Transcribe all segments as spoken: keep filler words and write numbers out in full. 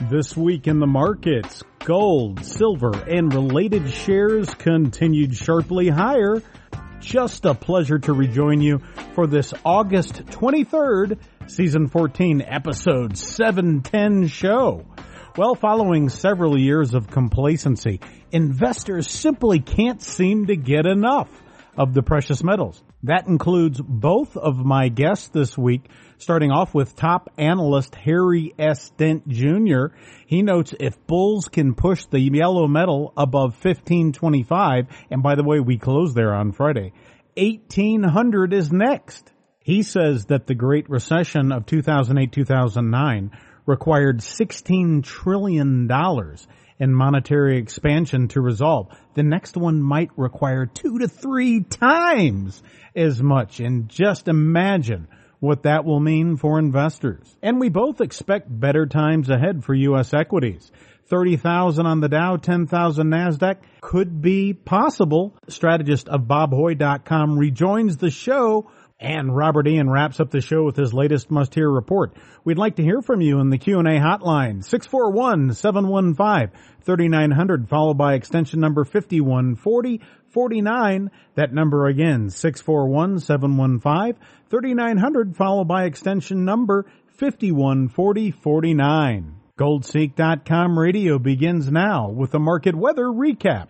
This week in the markets, gold, silver, and related shares continued sharply higher. Just a pleasure to rejoin you for this August twenty-third, Season fourteen, Episode seven ten show. Well, following several years of complacency, investors simply can't seem to get enough of the precious metals. That includes both of my guests this week, starting off with top analyst Harry S. Dent Junior He notes if bulls can push the yellow metal above fifteen twenty-five, and by the way, we closed there on Friday, eighteen hundred is next. He says that the Great Recession of two thousand eight to two thousand nine required sixteen trillion dollars in monetary expansion to resolve. The next one might require two to three times as much. And just imagine what that will mean for investors. And we both expect better times ahead for U S equities. thirty thousand on the Dow, ten thousand NASDAQ could be possible. Strategist of Bob Hoy dot com rejoins the show, and Robert Ian wraps up the show with his latest must-hear report. We'd like to hear from you in the Q and A hotline, six four one, seven one five, three nine zero zero, followed by extension number fifty-one forty forty-nine. That number again, six four one, seven one five, three nine zero zero, followed by extension number fifty-one forty forty-nine. Gold Seek dot com radio begins now with a market weather recap.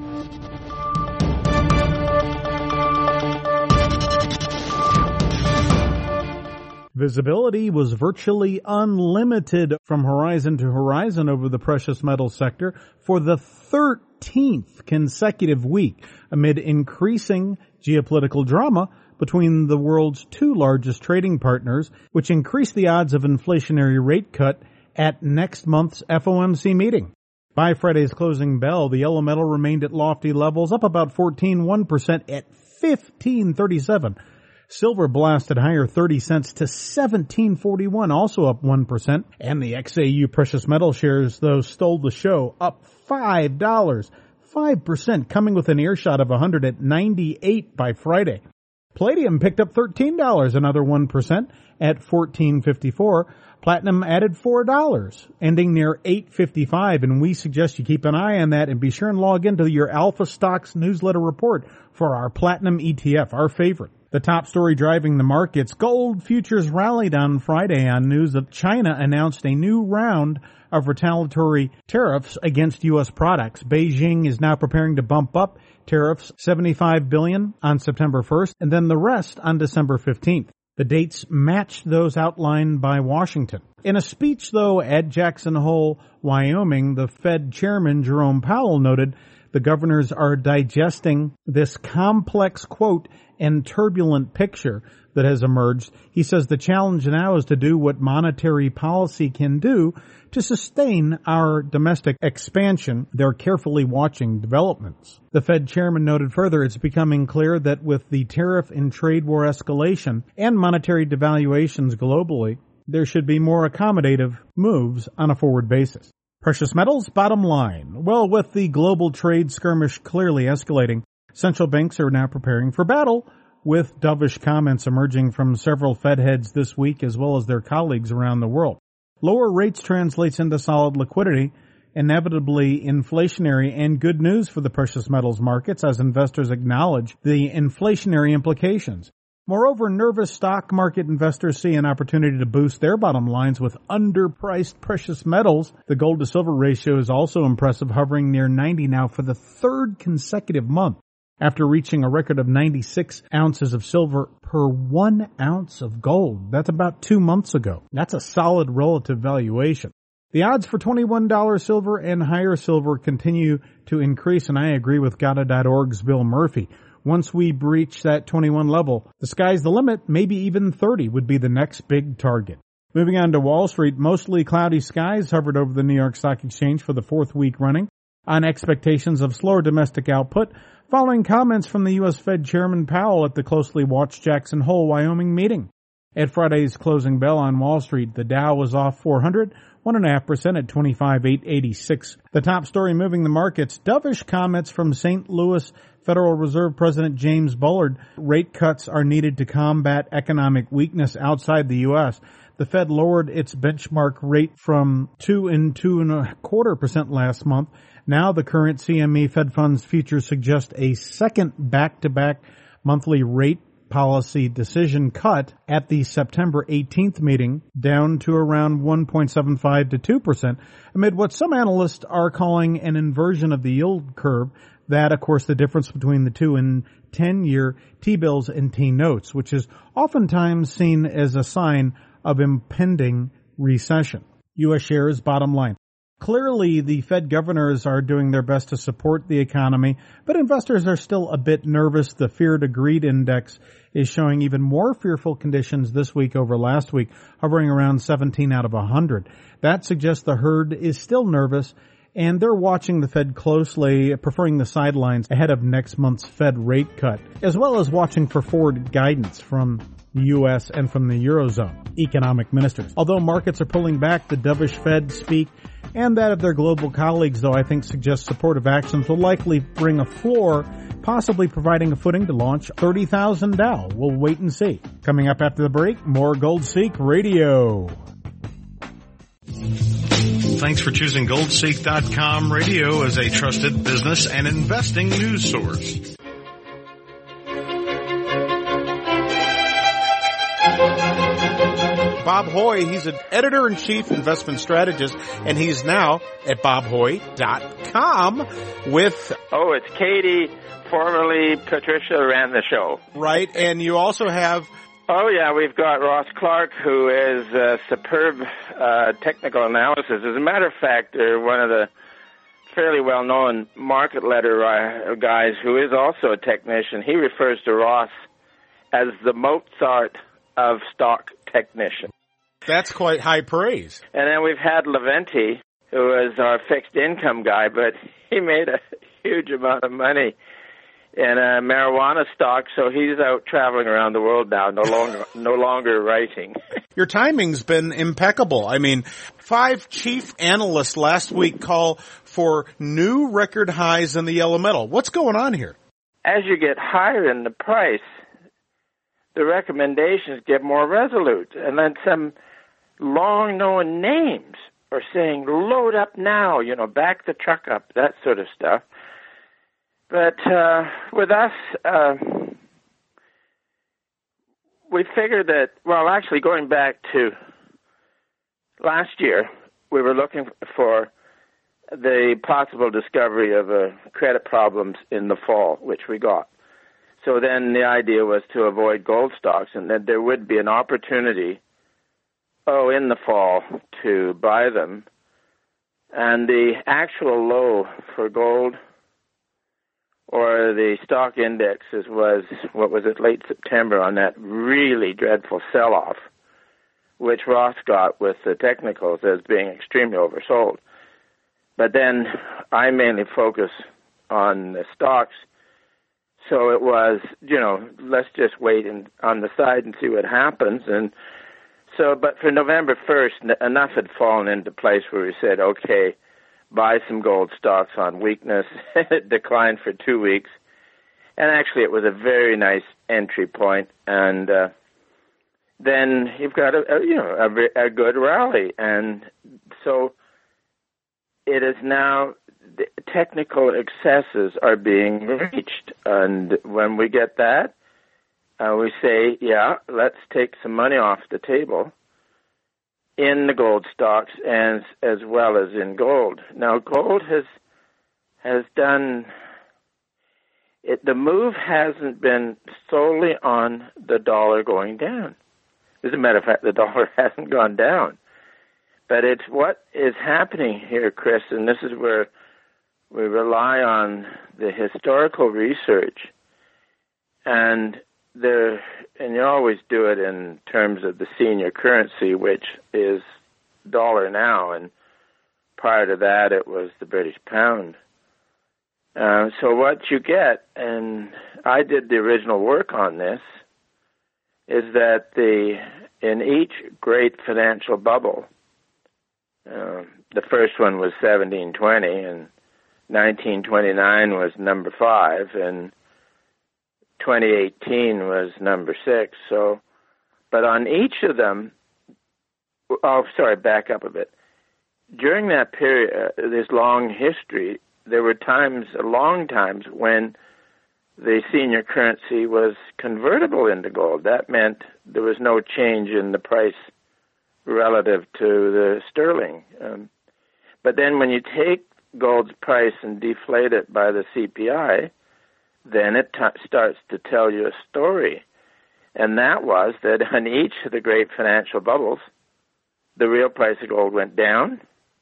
Visibility was virtually unlimited from horizon to horizon over the precious metals sector for the thirteenth consecutive week amid increasing geopolitical drama between the world's two largest trading partners, which increased the odds of inflationary rate cut at next month's F O M C meeting. By Friday's closing bell, the yellow metal remained at lofty levels, up about fourteen point one percent at fifteen thirty-seven. Silver blasted higher thirty cents to seventeen forty-one, also up one percent. And the X A U precious metal shares, though, stole the show, up five dollars, five percent, coming with an earshot of one hundred at ninety-eight by Friday. Palladium picked up thirteen dollars, another one percent, at fourteen fifty-four. Platinum added four dollars, ending near eight fifty-five, and we suggest you keep an eye on that and be sure and log into your Alpha Stocks newsletter report for our Platinum E T F, our favorite. The top story driving the markets, gold futures rallied on Friday on news that China announced a new round of retaliatory tariffs against U S products. Beijing is now preparing to bump up tariffs seventy-five billion dollars on September first and then the rest on December fifteenth. The dates match those outlined by Washington. In a speech, though, at Jackson Hole, Wyoming, the Fed chairman, Jerome Powell, noted the governors are digesting this complex, quote, and turbulent picture that has emerged. He says the challenge now is to do what monetary policy can do to sustain our domestic expansion. They're carefully watching developments. The Fed chairman noted further, it's becoming clear that with the tariff and trade war escalation and monetary devaluations globally, there should be more accommodative moves on a forward basis. Precious metals, bottom line. Well, with the global trade skirmish clearly escalating, central banks are now preparing for battle, with dovish comments emerging from several Fed heads this week as well as their colleagues around the world. Lower rates translates into solid liquidity, inevitably inflationary, and good news for the precious metals markets as investors acknowledge the inflationary implications. Moreover, nervous stock market investors see an opportunity to boost their bottom lines with underpriced precious metals. The gold to silver ratio is also impressive, hovering near ninety now for the third consecutive month, after reaching a record of ninety-six ounces of silver per one ounce of gold. That's about two months ago. That's a solid relative valuation. The odds for twenty-one dollars silver and higher silver continue to increase, and I agree with G A T A dot org's Bill Murphy. Once we breach that twenty-one level, the sky's the limit. Maybe even thirty would be the next big target. Moving on to Wall Street, mostly cloudy skies hovered over the New York Stock Exchange for the fourth week running on expectations of slower domestic output, following comments from the U S Fed Chairman Powell at the closely watched Jackson Hole, Wyoming meeting. At Friday's closing bell on Wall Street, the Dow was off four hundred, one point five percent at twenty-five thousand eight hundred eighty-six. The top story moving the markets, dovish comments from Saint Louis Federal Reserve President James Bullard. Rate cuts are needed to combat economic weakness outside the U S. The Fed lowered its benchmark rate from two and two and a quarter percent last month. Now the current C M E Fed Funds futures suggest a second back-to-back monthly rate policy decision cut at the September eighteenth meeting, down to around one point seven five to two percent, amid what some analysts are calling an inversion of the yield curve. That, of course, the difference between the two and ten-year T-bills and T-notes, which is oftentimes seen as a sign of impending recession. U S shares bottom line. Clearly, the Fed governors are doing their best to support the economy, but investors are still a bit nervous. The Fear to Greed Index is showing even more fearful conditions this week over last week, hovering around seventeen out of one hundred. That suggests the herd is still nervous, and they're watching the Fed closely, preferring the sidelines ahead of next month's Fed rate cut, as well as watching for forward guidance from the U S and from the Eurozone economic ministers. Although markets are pulling back, the dovish Fed speak and that of their global colleagues, though, I think suggests supportive actions will likely bring a floor, possibly providing a footing to launch thirty thousand Dow. We'll wait and see. Coming up after the break, more GoldSeek Radio. Thanks for choosing gold seek dot com radio as a trusted business and investing news source. Bob Hoye, he's an editor-in-chief investment strategist, and he's now at bob hoye dot com with... Oh, it's Katie, formerly Patricia, ran the show. Right, and you also have... Oh, yeah, we've got Ross Clark, who is uh, superb uh, technical analysis. As a matter of fact, uh, one of the fairly well-known market letter uh, guys who is also a technician, he refers to Ross as the Mozart of stock technician. That's quite high praise. And then we've had Leventi, who is our fixed income guy, but he made a huge amount of money in a marijuana stock, so he's out traveling around the world now, no longer no longer writing. Your timing's been impeccable. I mean, five chief analysts last week call for new record highs in the yellow metal. What's going on here? As you get higher in the price, the recommendations get more resolute, and then some long-known names are saying, load up now, you know, back the truck up, that sort of stuff. But uh, with us, uh, we figured that, well, actually going back to last year, we were looking for the possible discovery of uh, credit problems in the fall, which we got. So then the idea was to avoid gold stocks, and that there would be an opportunity, oh, in the fall to buy them. And the actual low for gold or the stock indexes was, what was it, late September on that really dreadful sell-off, which Ross got with the technicals as being extremely oversold. But then I mainly focus on the stocks. So it was, you know, let's just wait and, on the side and see what happens. And so, but for November first, enough had fallen into place where we said, okay, buy some gold stocks on weakness. It declined for two weeks. And actually it was a very nice entry point. And uh, then you've got, a, a you know, a, a good rally. And so it is now, the technical excesses are being reached. And when we get that, uh, we say, yeah, let's take some money off the table in the gold stocks as as well as in gold. Now, gold has has done it. The move hasn't been solely on the dollar going down. As a matter of fact, the dollar hasn't gone down. But it's what is happening here, Chris, and this is where we rely on the historical research, and there, and you always do it in terms of the senior currency, which is dollar now, and prior to that it was the British pound. Uh, so what you get, and I did the original work on this, is that the in each great financial bubble, uh, the first one was seventeen twenty, and nineteen twenty-nine was number five, and twenty eighteen was number six. So, but on each of them, oh, sorry, back up a bit. During that period, uh, this long history, there were times, long times, when the senior currency was convertible into gold. That meant there was no change in the price relative to the sterling. Um, but then when you take gold's price and deflate it by the C P I, then it t- starts to tell you a story. And that was that on each of the great financial bubbles, the real price of gold went down.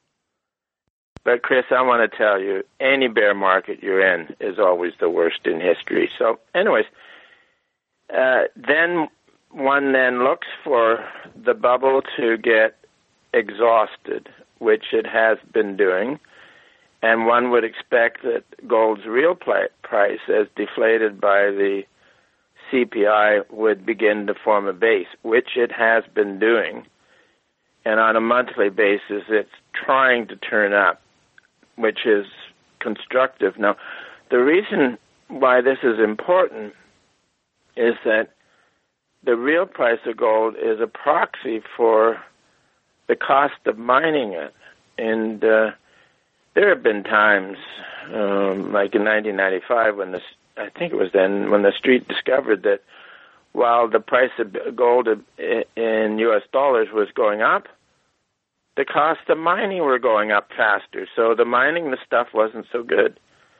But, Chris, I want to tell you, any bear market you're in is always the worst in history. So, anyways, uh, then one then looks for the bubble to get exhausted, which it has been doing, and one would expect that gold's real pl- price, as deflated by the C P I, would begin to form a base, which it has been doing. And on a monthly basis, it's trying to turn up, which is constructive. Now, the reason why this is important is that the real price of gold is a proxy for the cost of mining it. And uh, there have been times, um, like in nineteen ninety-five, when the, I think it was then, when the Street discovered that while the price of gold in U S dollars was going up, the cost of mining were going up faster. So the mining the stuff wasn't so good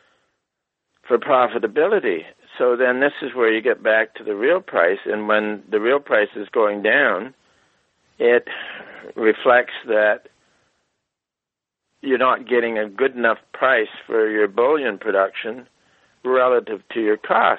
for profitability. So then this is where you get back to the real price. And when the real price is going down, it reflects that you're not getting a good enough price for your bullion production relative to your costs.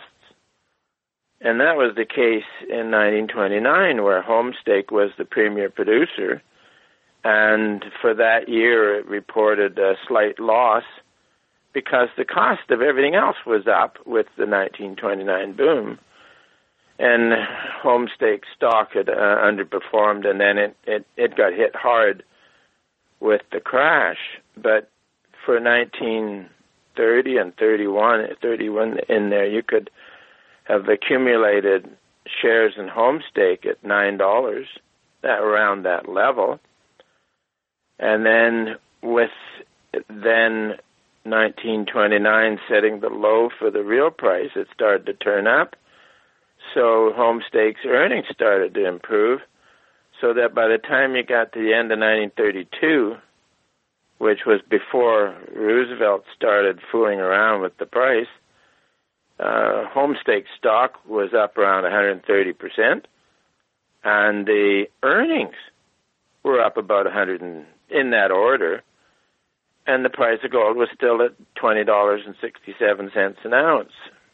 And that was the case in nineteen twenty-nine, where Homestake was the premier producer. And for that year, it reported a slight loss because the cost of everything else was up with the nineteen twenty-nine boom. And Homestake stock had uh, underperformed, and then it, it, it got hit hard with the crash. But for nineteen thirty and thirty-one, thirty-one in there, you could have accumulated shares in Homestake at nine dollars, that, around that level. And then with then nineteen twenty-nine setting the low for the real price, it started to turn up. So Homestake's earnings started to improve, so that by the time you got to the end of nineteen thirty-two, which was before Roosevelt started fooling around with the price, uh, Homestake stock was up around one hundred thirty percent, and the earnings were up about one hundred and in that order, and the price of gold was still at twenty dollars and sixty-seven cents an ounce.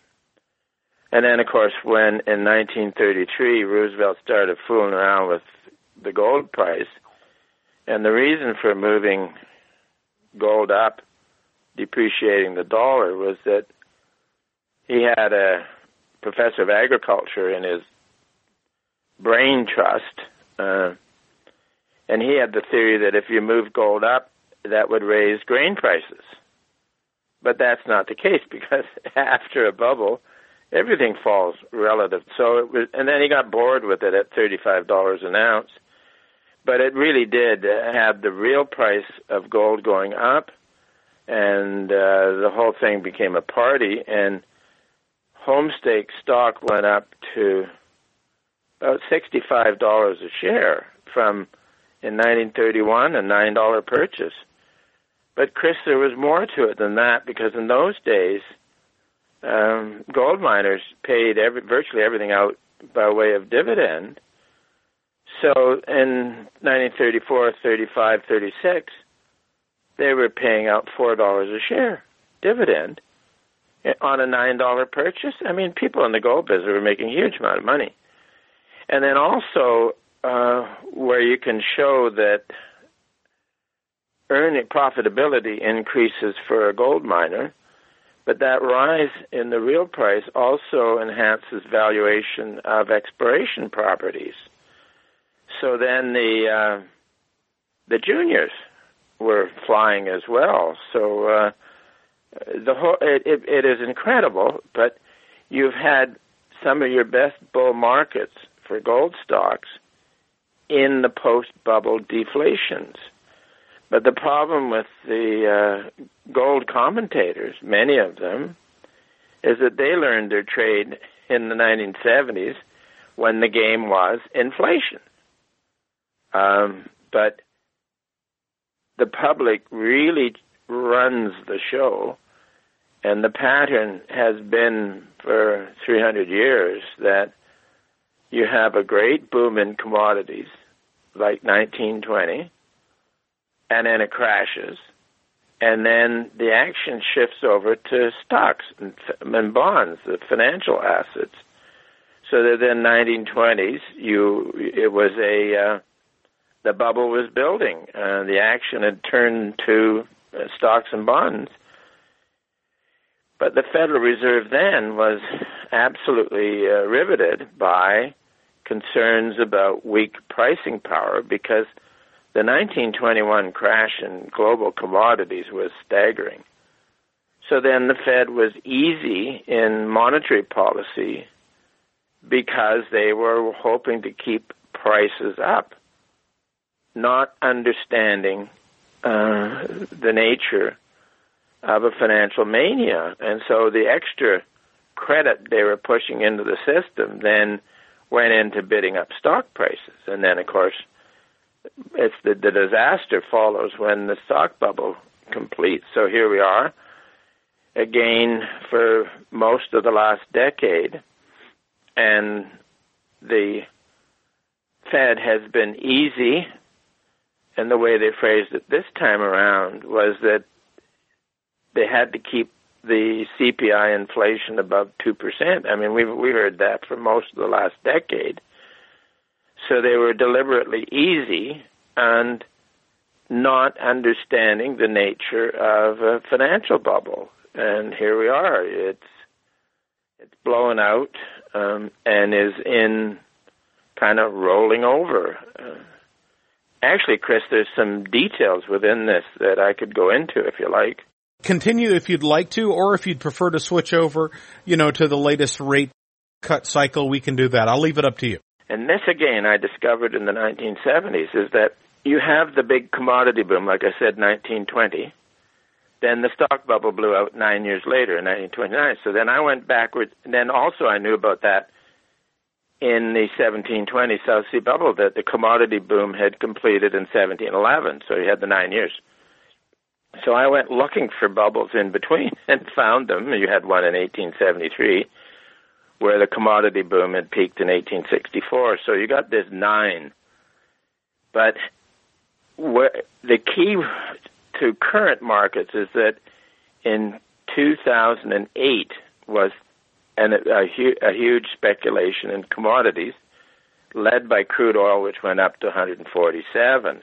And then, of course, when in nineteen thirty-three, Roosevelt started fooling around with the gold price, and the reason for moving gold up, depreciating the dollar, was that he had a professor of agriculture in his brain trust, uh, and he had the theory that if you move gold up, that would raise grain prices. But that's not the case, because after a bubble, everything falls relative. So it was, and then he got bored with it at thirty-five dollars an ounce. But it really did have the real price of gold going up, and uh, the whole thing became a party, and Homestake stock went up to about sixty-five dollars a share from, in nineteen thirty-one, a nine dollar purchase. But, Chris, there was more to it than that, because in those days, um, gold miners paid every, virtually everything out by way of dividend. So in nineteen thirty-four, thirty-five, thirty-six, they were paying out four dollars a share dividend on a nine dollar purchase. I mean, people in the gold business were making a huge amount of money. And then also, uh, where you can show that earning profitability increases for a gold miner, but that rise in the real price also enhances valuation of exploration properties. so then the uh, the juniors were flying as well. So uh, the whole it, it, it is incredible. But you've had some of your best bull markets for gold stocks in the post-bubble deflations. But the problem with the uh, gold commentators, many of them, is that they learned their trade in the nineteen seventies when the game was inflation. Um, but the public really runs the show, and the pattern has been for three hundred years that you have a great boom in commodities, like nineteen twenty, and then it crashes, and then the action shifts over to stocks and, and bonds, the financial assets. So that in the nineteen twenties, you it was a uh, the bubble was building. Uh, the action had turned to uh, stocks and bonds. But the Federal Reserve then was absolutely uh, riveted by concerns about weak pricing power, because the nineteen twenty-one crash in global commodities was staggering. So then the Fed was easy in monetary policy because they were hoping to keep prices up, not understanding uh, the nature of a financial mania. And so the extra credit they were pushing into the system then went into bidding up stock prices. And then, of course, it's the, the disaster follows when the stock bubble completes. So here we are, again, for most of the last decade, and the Fed has been easy, and the way they phrased it this time around was that they had to keep the C P I inflation above two percent. I mean, we we heard that for most of the last decade. So they were deliberately easy and not understanding the nature of a financial bubble. And here we are. It's it's blown out um, and is in kind of rolling over. Uh, actually, Chris, there's some details within this that I could go into if you like. Continue if you'd like to, or if you'd prefer to switch over, you know, to the latest rate cut cycle, we can do that. I'll leave it up to you. And this, again, I discovered in the nineteen seventies, is that you have the big commodity boom, like I said, nineteen twenty. Then the stock bubble blew out nine years later in nineteen twenty-nine. So then I went backwards. And then also I knew about that in the seventeen twenty South Sea bubble, that the commodity boom had completed in seventeen eleven. So you had the nine years. So I went looking for bubbles in between and found them. You had one in eighteen seventy-three, where the commodity boom had peaked in eighteen sixty-four. So you got this nine. But where, the key to current markets is that in two thousand eight was an, a, hu- a huge speculation in commodities, led by crude oil, which went up to one hundred forty-seven.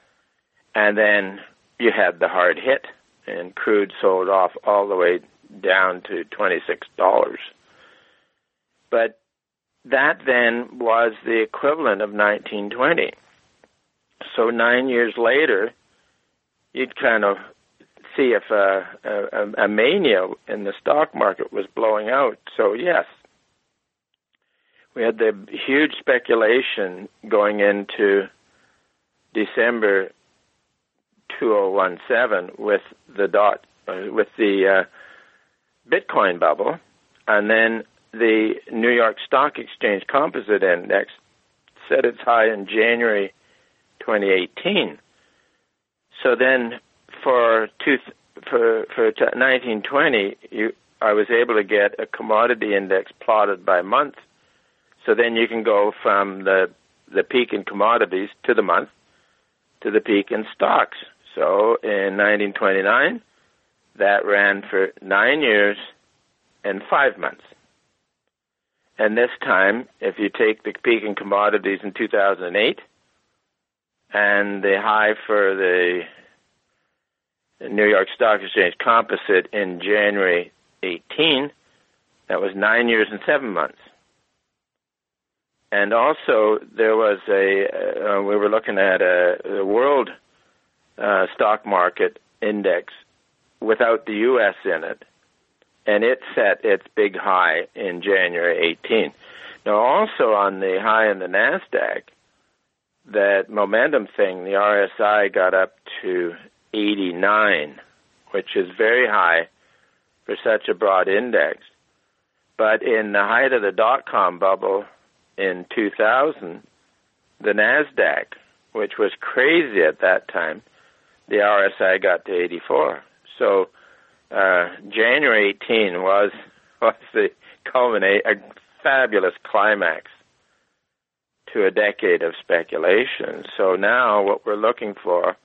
And then you had the hard hit, and crude sold off all the way down to twenty-six dollars. But that then was the equivalent of nineteen twenty. So nine years later, you'd kind of see if a, a, a mania in the stock market was blowing out. So yes, we had the huge speculation going into December two thousand seventeen with the dot uh, with the uh, Bitcoin bubble, and then the New York Stock Exchange Composite Index set its high in January twenty eighteen. So then, for two, for for nineteen twenty, you I was able to get a commodity index plotted by month. So then you can go from the the peak in commodities to the month to the peak in stocks. So in nineteen twenty-nine, that ran for nine years and five months. And this time, if you take the peak in commodities in two thousand eight and the high for the New York Stock Exchange Composite in January eighteen, that was nine years and seven months. And also, there was a, uh, we were looking at a, a world uh, stock market index without the U S in it, and it set its big high in January eighteenth. Now, also on the high in the NASDAQ, that momentum thing, the R S I got up to eighty-nine, which is very high for such a broad index. But in the height of the dot-com bubble in two thousand, the NASDAQ, which was crazy at that time, the R S I got to eighty-four. So uh, January eighteenth was, was the culminate, a fabulous climax to a decade of speculation. So now what we're looking for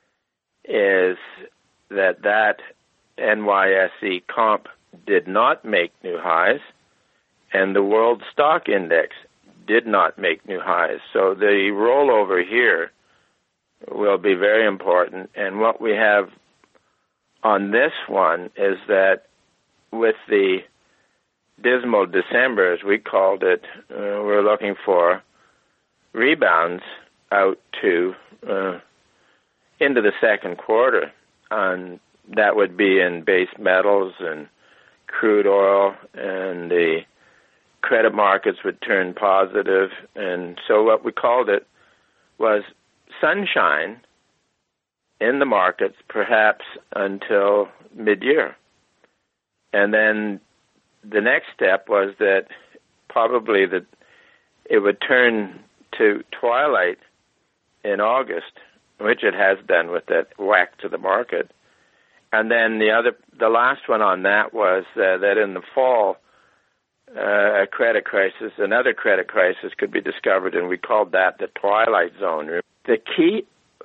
is that that N Y S E comp did not make new highs, and the world stock index did not make new highs. So the rollover here will be very important. And what we have on this one is that with the dismal December, as we called it, uh, we're looking for rebounds out to uh, into the second quarter. And that would be in base metals and crude oil, and the credit markets would turn positive. And so what we called it was sunshine in the markets, perhaps until mid-year. And then the next step was that probably that it would turn to twilight in August, which it has done with that whack to the market. And then the other, the last one on that was uh, that in the fall, uh, a credit crisis, another credit crisis could be discovered, and we called that the twilight zone. The key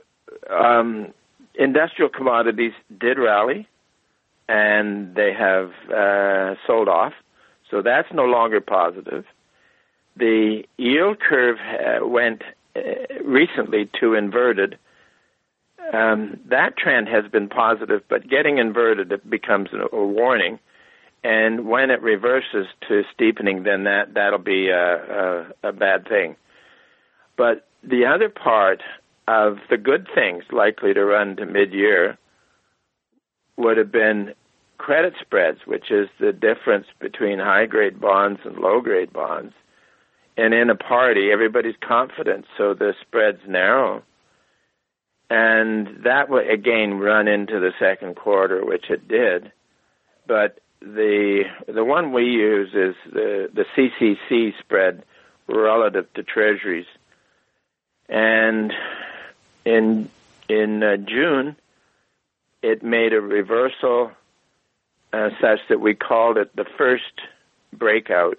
um, industrial commodities did rally, and they have uh, sold off, so that's no longer positive. The yield curve uh, went uh, recently to inverted. Um, that trend has been positive, but getting inverted, it becomes a, a warning. And when it reverses to steepening, then that, that'll be a, a, a bad thing. But the other part of the good things likely to run to mid-year would have been credit spreads, which is the difference between high-grade bonds and low-grade bonds. And in a party, everybody's confident, so the spreads narrow. And that would, again, run into the second quarter, which it did. But the the one we use is the, the C C C spread relative to Treasuries. And in in uh, June, it made a reversal uh, such that we called it the first breakout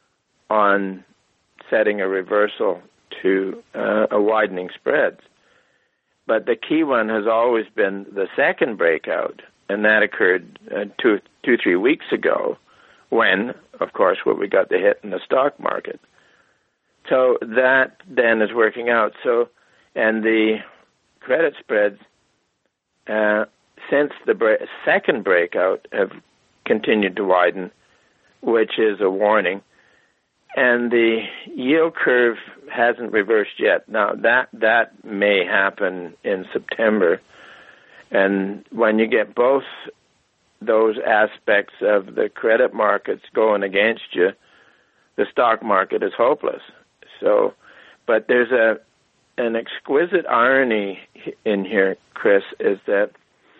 on setting a reversal to uh, a widening spreads. But the key one has always been the second breakout, and that occurred uh, two, two, three weeks ago when, of course, when we got the hit in the stock market. So that then is working out. So, and the credit spreads uh, since the bre- second breakout have continued to widen, which is a warning. And the yield curve hasn't reversed yet. Now, that that may happen in September. And when you get both those aspects of the credit markets going against you, the stock market is hopeless. So, but there's a an exquisite irony in here, Chris, is that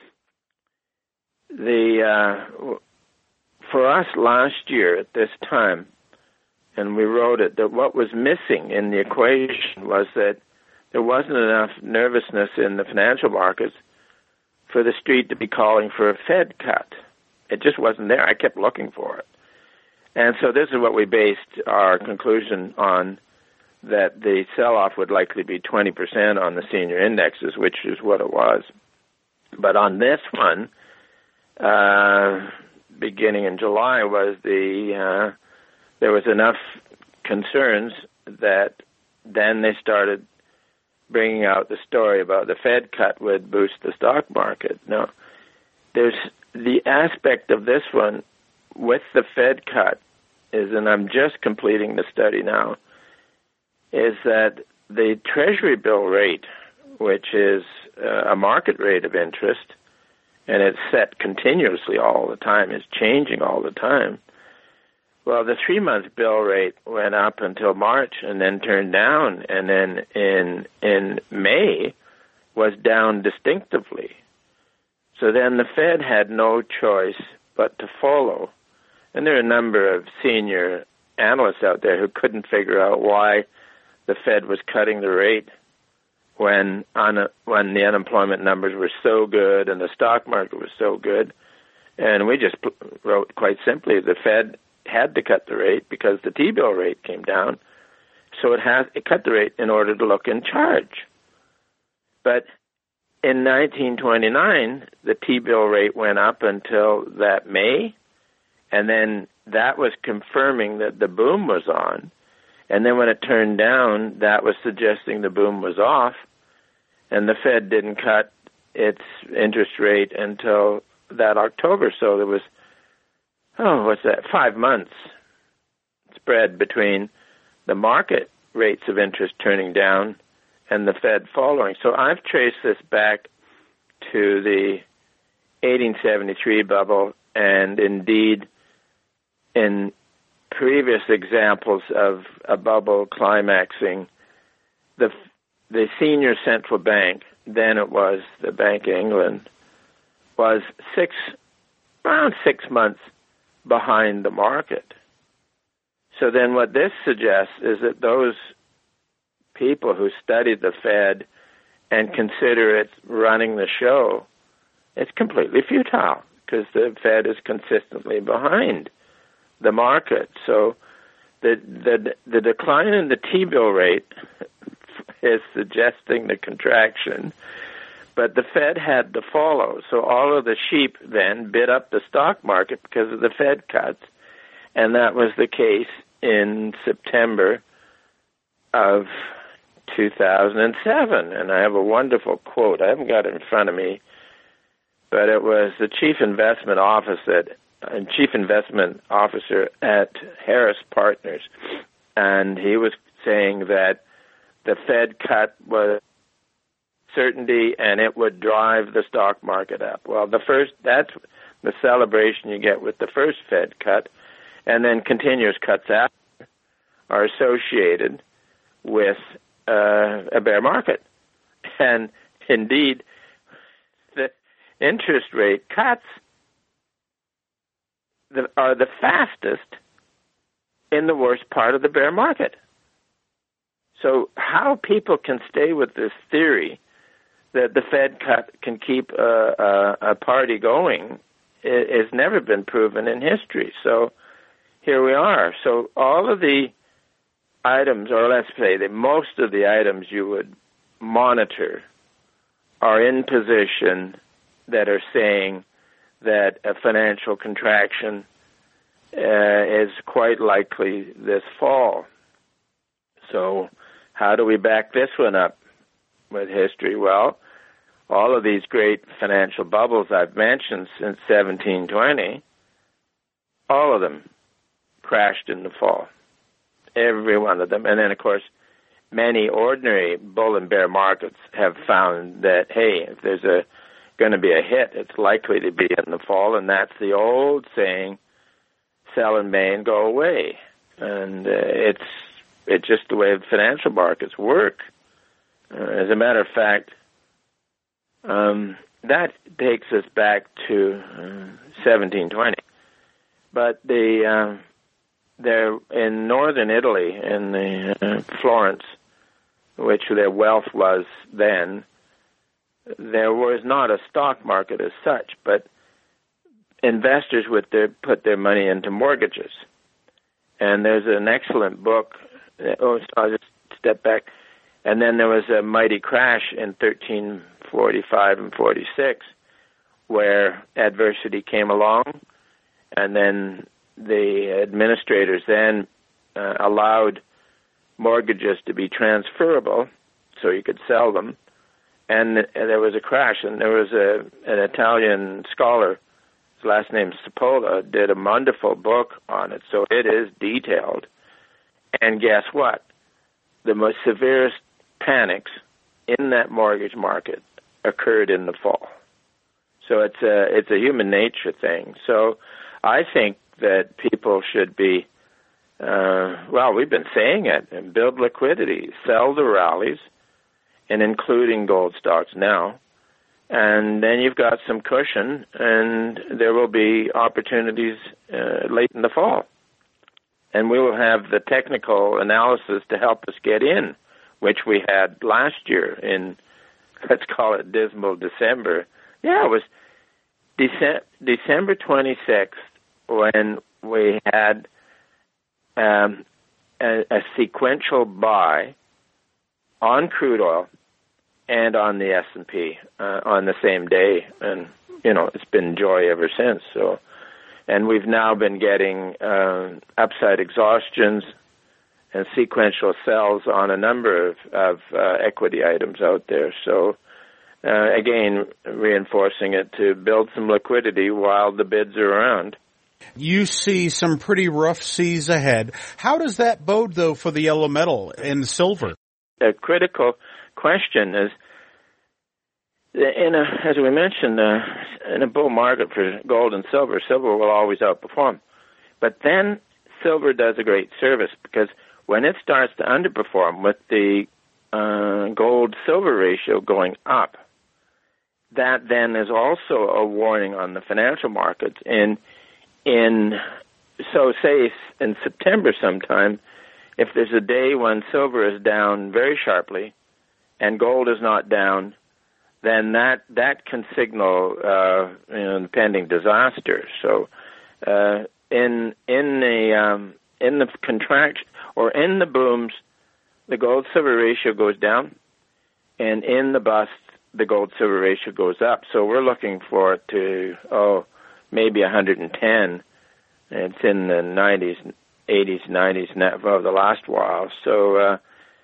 the uh, for us last year at this time, and we wrote it, that what was missing in the equation was that there wasn't enough nervousness in the financial markets for the street to be calling for a Fed cut. It just wasn't there. I kept looking for it. And so this is what we based our conclusion on, that the sell-off would likely be twenty percent on the senior indexes, which is what it was. But on this one, uh, beginning in July, was the... Uh, there was enough concerns that then they started bringing out the story about the Fed cut would boost the stock market. Now, there's the aspect of this one with the Fed cut is, and I'm just completing the study now, is that the Treasury bill rate, which is uh, a market rate of interest, and it's set continuously all the time, it's changing all the time. Well, the three-month bill rate went up until March and then turned down, and then in in May was down distinctively. So then the Fed had no choice but to follow. And there are a number of senior analysts out there who couldn't figure out why the Fed was cutting the rate when un- when the unemployment numbers were so good and the stock market was so good. And we just wrote quite simply, the Fed had to cut the rate because the T-bill rate came down. So it has it cut the rate in order to look in charge. But in nineteen twenty-nine, the T-bill rate went up until that May, and then that was confirming that the boom was on. And then when it turned down, that was suggesting the boom was off, and the Fed didn't cut its interest rate until that October. So there was, oh, what's that, five months spread between the market rates of interest turning down and the Fed following. So I've traced this back to the eighteen seventy-three bubble, and indeed in previous examples of a bubble climaxing, the the senior central bank, then it was the Bank of England, was six around six months behind the market. So then what this suggests is that those people who study the Fed and consider it running the show, it's completely futile because the Fed is consistently behind the market. So the the the decline in the T-bill rate is suggesting the contraction, but the Fed had to follow. So all of the sheep then bid up the stock market because of the Fed cuts, and that was the case in September of two thousand seven. And I have a wonderful quote. I haven't got it in front of me, but it was the chief investment officer at, chief investment officer at Harris Partners, and he was saying that the Fed cut was certainty and it would drive the stock market up. Well, the first that's the celebration you get with the first Fed cut, and then continuous cuts after are associated with uh, a bear market. And indeed, the interest rate cuts the, are the fastest in the worst part of the bear market. So how people can stay with this theory that the Fed cut can keep a, a, a party going has never been proven in history. So here we are. So all of the items, or let's say that most of the items you would monitor are in position that are saying that a financial contraction uh, is quite likely this fall. So how do we back this one up with history? Well, all of these great financial bubbles I've mentioned since seventeen twenty, all of them crashed in the fall. Every one of them. And then, of course, many ordinary bull and bear markets have found that, hey, if there's a going to be a hit, it's likely to be in the fall, and that's the old saying, sell in May and go away. And uh, it's it's just the way the financial markets work. Uh, as a matter of fact, um, that takes us back to uh, seventeen twenty. But the uh, there in northern Italy, in the uh, Florence, which their wealth was then, there was not a stock market as such, but investors would their, put their money into mortgages. And there's an excellent book. Oh, I'll just step back. And then there was a mighty crash in thirteen forty-five and forty-six, where adversity came along, and then the administrators then uh, allowed mortgages to be transferable, so you could sell them. And, and there was a crash, and there was a an Italian scholar, his last name is Cipolla, did a wonderful book on it, so it is detailed. And guess what? the most severest panics in that mortgage market occurred in the fall. So it's a, it's a human nature thing. So I think that people should be, uh, well, we've been saying it, and build liquidity, sell the rallies, and including gold stocks now. And then you've got some cushion, and there will be opportunities uh, late in the fall. And we will have the technical analysis to help us get in, which we had last year in, let's call it dismal December. Yeah, it was Dece- December twenty-sixth when we had um, a, a sequential buy on crude oil and on the S and P uh, on the same day. And, you know, it's been joy ever since. So, and we've now been getting uh, upside exhaustions and sequential sells on a number of, of uh, equity items out there. So, uh, again, reinforcing it to build some liquidity while the bids are around. You see some pretty rough seas ahead. How does that bode, though, for the yellow metal and silver? A critical question is, in a, as we mentioned, uh, in a bull market for gold and silver, silver will always outperform. But then silver does a great service, because when it starts to underperform with the uh, gold-silver ratio going up, that then is also a warning on the financial markets. In, in so say in September sometime, if there's a day when silver is down very sharply and gold is not down, then that that can signal uh, you know, impending disaster. So uh, in in the um, in the contraction or in the booms, the gold-silver ratio goes down, and in the busts, the gold-silver ratio goes up. So we're looking for it to, oh, maybe one hundred ten. It's in the nineties, eighties, nineties over the last while. So uh,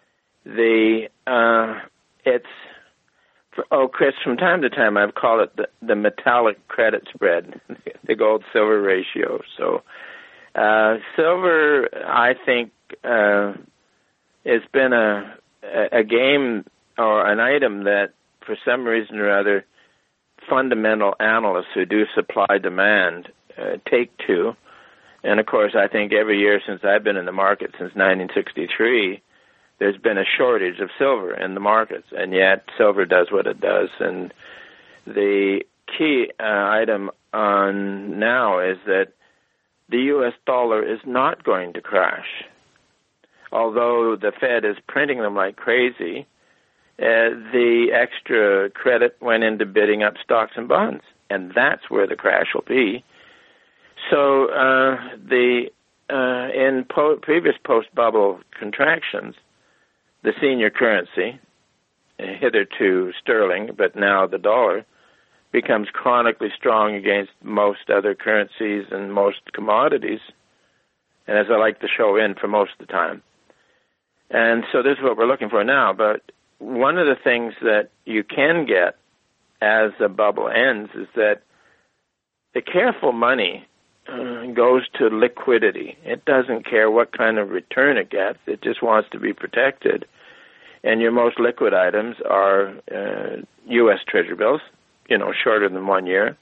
the uh, it's, for, oh, Chris, from time to time I've called it the, the metallic credit spread, the gold-silver ratio. So uh, silver, I think, uh, has been a, a game or an item that, for some reason or other, fundamental analysts who do supply-demand uh, take to. And, of course, I think every year since I've been in the market, since nineteen sixty-three, there's been a shortage of silver in the markets, and yet silver does what it does. And the key uh, item on now is that the U S dollar is not going to crash. Although the Fed is printing them like crazy, uh, the extra credit went into bidding up stocks and bonds, and that's where the crash will be. So uh, the uh, in po- previous post-bubble contractions, the senior currency, hitherto sterling, but now the dollar, becomes chronically strong against most other currencies and most commodities, and as I like to show in for most of the time. And so this is what we're looking for now. But one of the things that you can get as the bubble ends is that the careful money uh, goes to liquidity. It doesn't care what kind of return it gets. It just wants to be protected. And your most liquid items are uh, U S Treasury bills, you know, shorter than one year,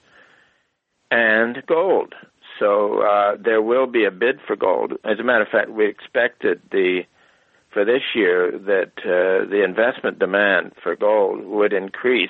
and gold. So uh, there will be a bid for gold. As a matter of fact, we expected the for this year that uh, the investment demand for gold would increase,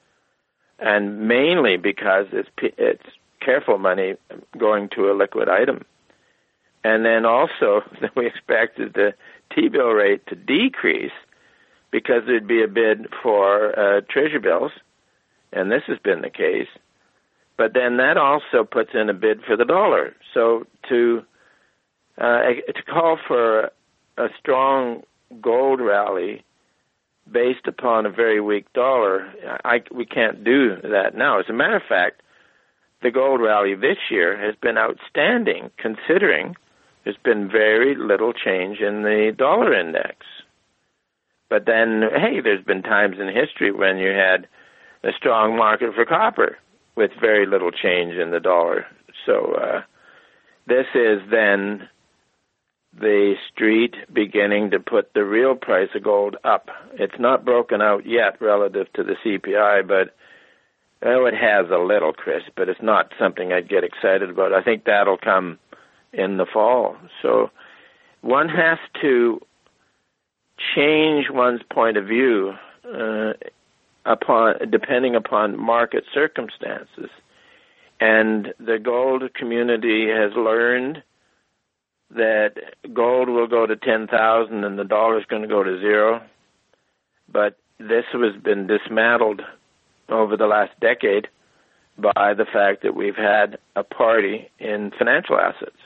and mainly because it's it's careful money going to a liquid item. And then also we expected the T-bill rate to decrease because there'd be a bid for uh, Treasury bills, and this has been the case. But then that also puts in a bid for the dollar. So to uh, to call for a strong gold rally based upon a very weak dollar, I, we can't do that now. As a matter of fact, the gold rally this year has been outstanding, considering there's been very little change in the dollar index. But then, hey, there's been times in history when you had a strong market for copper with very little change in the dollar. So uh, this is then the street beginning to put the real price of gold up. It's not broken out yet relative to the C P I, but oh, it has a little, Chris, but it's not something I'd get excited about. I think that'll come in the fall. So one has to change one's point of view uh, upon depending upon market circumstances. And the gold community has learned that gold will go to ten thousand and the dollar is going to go to zero. But this has been dismantled over the last decade by the fact that we've had a party in financial assets.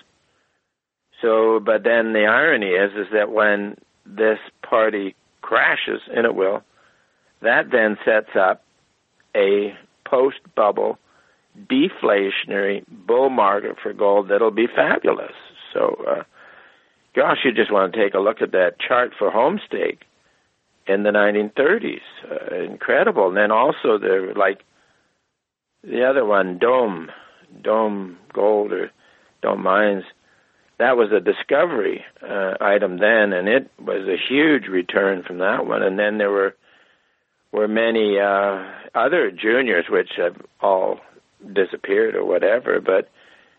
So, but then the irony is, is that when this party crashes, and it will, that then sets up a post-bubble deflationary bull market for gold that'll be fabulous. So, uh, gosh, you just want to take a look at that chart for Homestake in the nineteen thirties. Uh, incredible. And then also there, like the other one, Dome, Dome Gold or Dome Mines. That was a discovery uh, item then, and it was a huge return from that one. And then there were were many uh, other juniors which have all disappeared or whatever. But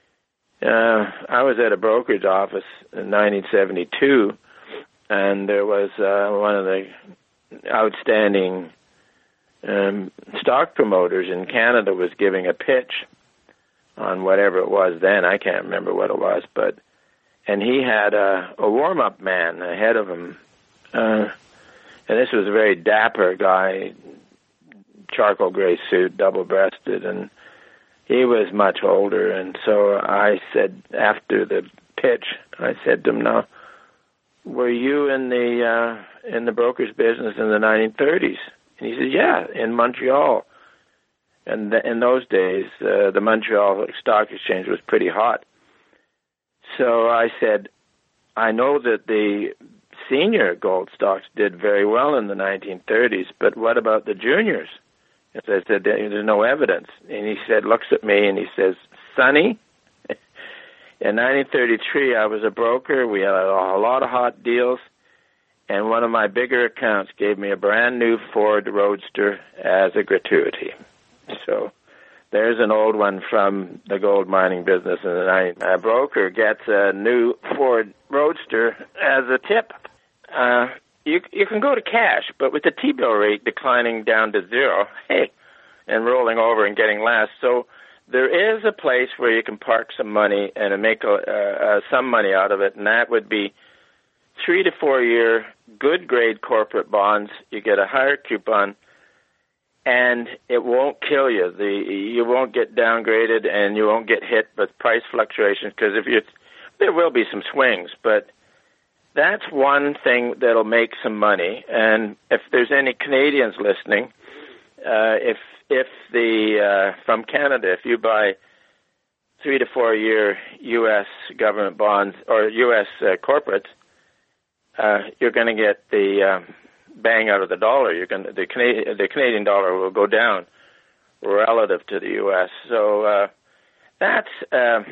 uh, I was at a brokerage office in nineteen seventy-two, and there was uh, one of the outstanding um, stock promoters in Canada was giving a pitch on whatever it was then. I can't remember what it was, but and he had a, a warm-up man ahead of him. Uh, and this was a very dapper guy, charcoal gray suit, double-breasted, and he was much older. And so I said, after the pitch, I said to him, now, were you in the uh, in the broker's business in the nineteen thirties? And he said, yeah, in Montreal. And th- in those days, uh, the Montreal Stock Exchange was pretty hot. So I said, I know that the senior gold stocks did very well in the nineteen thirties, but what about the juniors? And I said, there's no evidence. And he said, looks at me and he says, Sonny, in nineteen thirty-three, I was a broker. We had a lot of hot deals, and one of my bigger accounts gave me a brand new Ford Roadster as a gratuity. So there's an old one from the gold mining business in the nineties. A broker gets a new Ford Roadster as a tip. Uh, you you can go to cash, but with the T-bill rate declining down to zero, hey, and rolling over and getting less. So there is a place where you can park some money and make a, uh, uh, some money out of it, and that would be three to four year good grade corporate bonds. You get a higher coupon, and it won't kill you. The you won't get downgraded, and you won't get hit with price fluctuations, because if you there will be some swings, but that's one thing that'll make some money. And if there's any Canadians listening, uh, if if the uh, from Canada, if you buy three to four year U S government bonds or U S uh, corporates, uh, you're going to get the uh, bang out of the dollar. You're going the Canadian the Canadian dollar will go down relative to the U S. So uh, that's uh,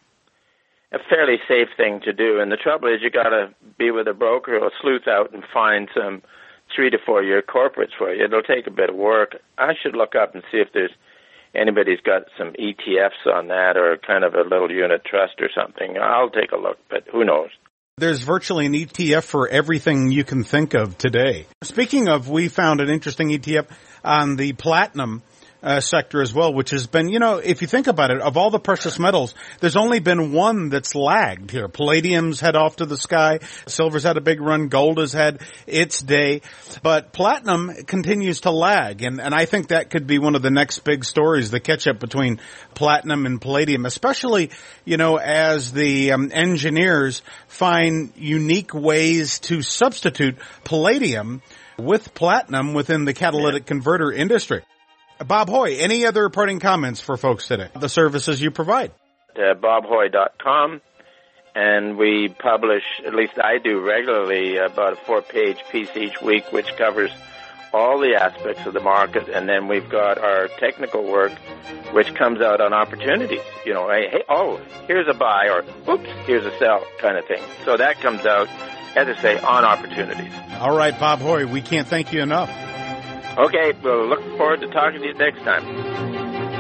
a fairly safe thing to do. And the trouble is, you got to be with a broker who'll sleuth out and find some three to four year corporates for you. It'll take a bit of work. I should look up and see if there's anybody's got some E T Fs on that, or kind of a little unit trust or something. I'll take a look, but who knows? There's virtually an E T F for everything you can think of today. Speaking of, we found an interesting E T F on the platinum uh, sector as well, which has been, you know, if you think about it, of all the precious metals, there's only been one that's lagged here. Palladium's head off to the sky. Silver's had a big run. Gold has had its day. But platinum continues to lag. And, and I think that could be one of the next big stories, the catch-up between platinum and palladium, especially, you know, as the um, engineers find unique ways to substitute palladium with platinum within the catalytic converter industry. Bob Hoye, any other parting comments for folks today? The services you provide. Uh, bob hoye dot com, and we publish, at least I do regularly, about a four-page piece each week, which covers all the aspects of the market, and then we've got our technical work, which comes out on opportunities. You know, hey, hey, oh, here's a buy, or oops, here's a sell kind of thing. So that comes out, as I say, on opportunities. All right, Bob Hoye, we can't thank you enough. Okay, we'll look forward to talking to you next time.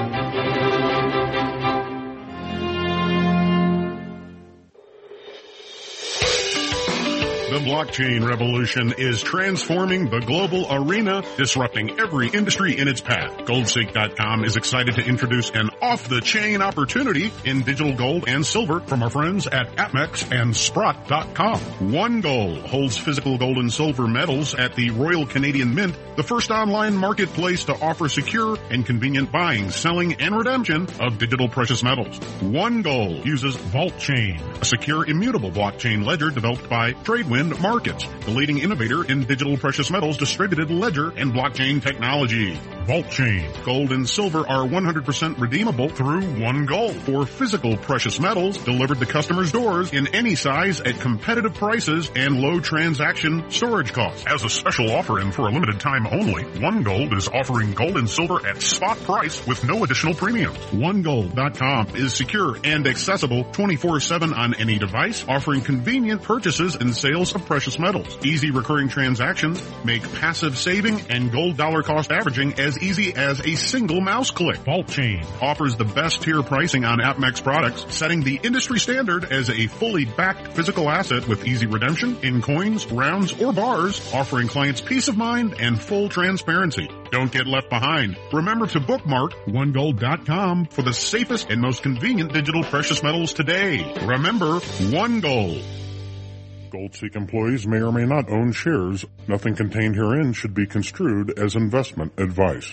The blockchain revolution is transforming the global arena, disrupting every industry in its path. Goldseek dot com is excited to introduce an off-the-chain opportunity in digital gold and silver from our friends at APMEX and Sprott dot com. One Gold holds physical gold and silver metals at the Royal Canadian Mint, the first online marketplace to offer secure and convenient buying, selling, and redemption of digital precious metals. One Gold uses VaultChain, a secure, immutable blockchain ledger developed by Tradewind Markets, the leading innovator in digital precious metals, distributed ledger, and blockchain technology. VaultChain. Gold and silver are one hundred percent redeemable through One Gold for physical precious metals delivered to customers' doors in any size at competitive prices and low transaction storage costs. As a special offer and for a limited time only, One Gold is offering gold and silver at spot price with no additional premiums. One Gold dot com is secure and accessible twenty-four seven on any device, offering convenient purchases and sales of precious metals. Easy recurring transactions make passive saving and gold dollar cost averaging as easy as a single mouse click. VaultChain offers the best tier pricing on APMEX products, setting the industry standard as a fully backed physical asset with easy redemption in coins, rounds, or bars, offering clients peace of mind and full transparency. Don't get left behind. Remember to bookmark One Gold dot com for the safest and most convenient digital precious metals today. Remember, One Gold. Goldseek employees may or may not own shares. Nothing contained herein should be construed as investment advice.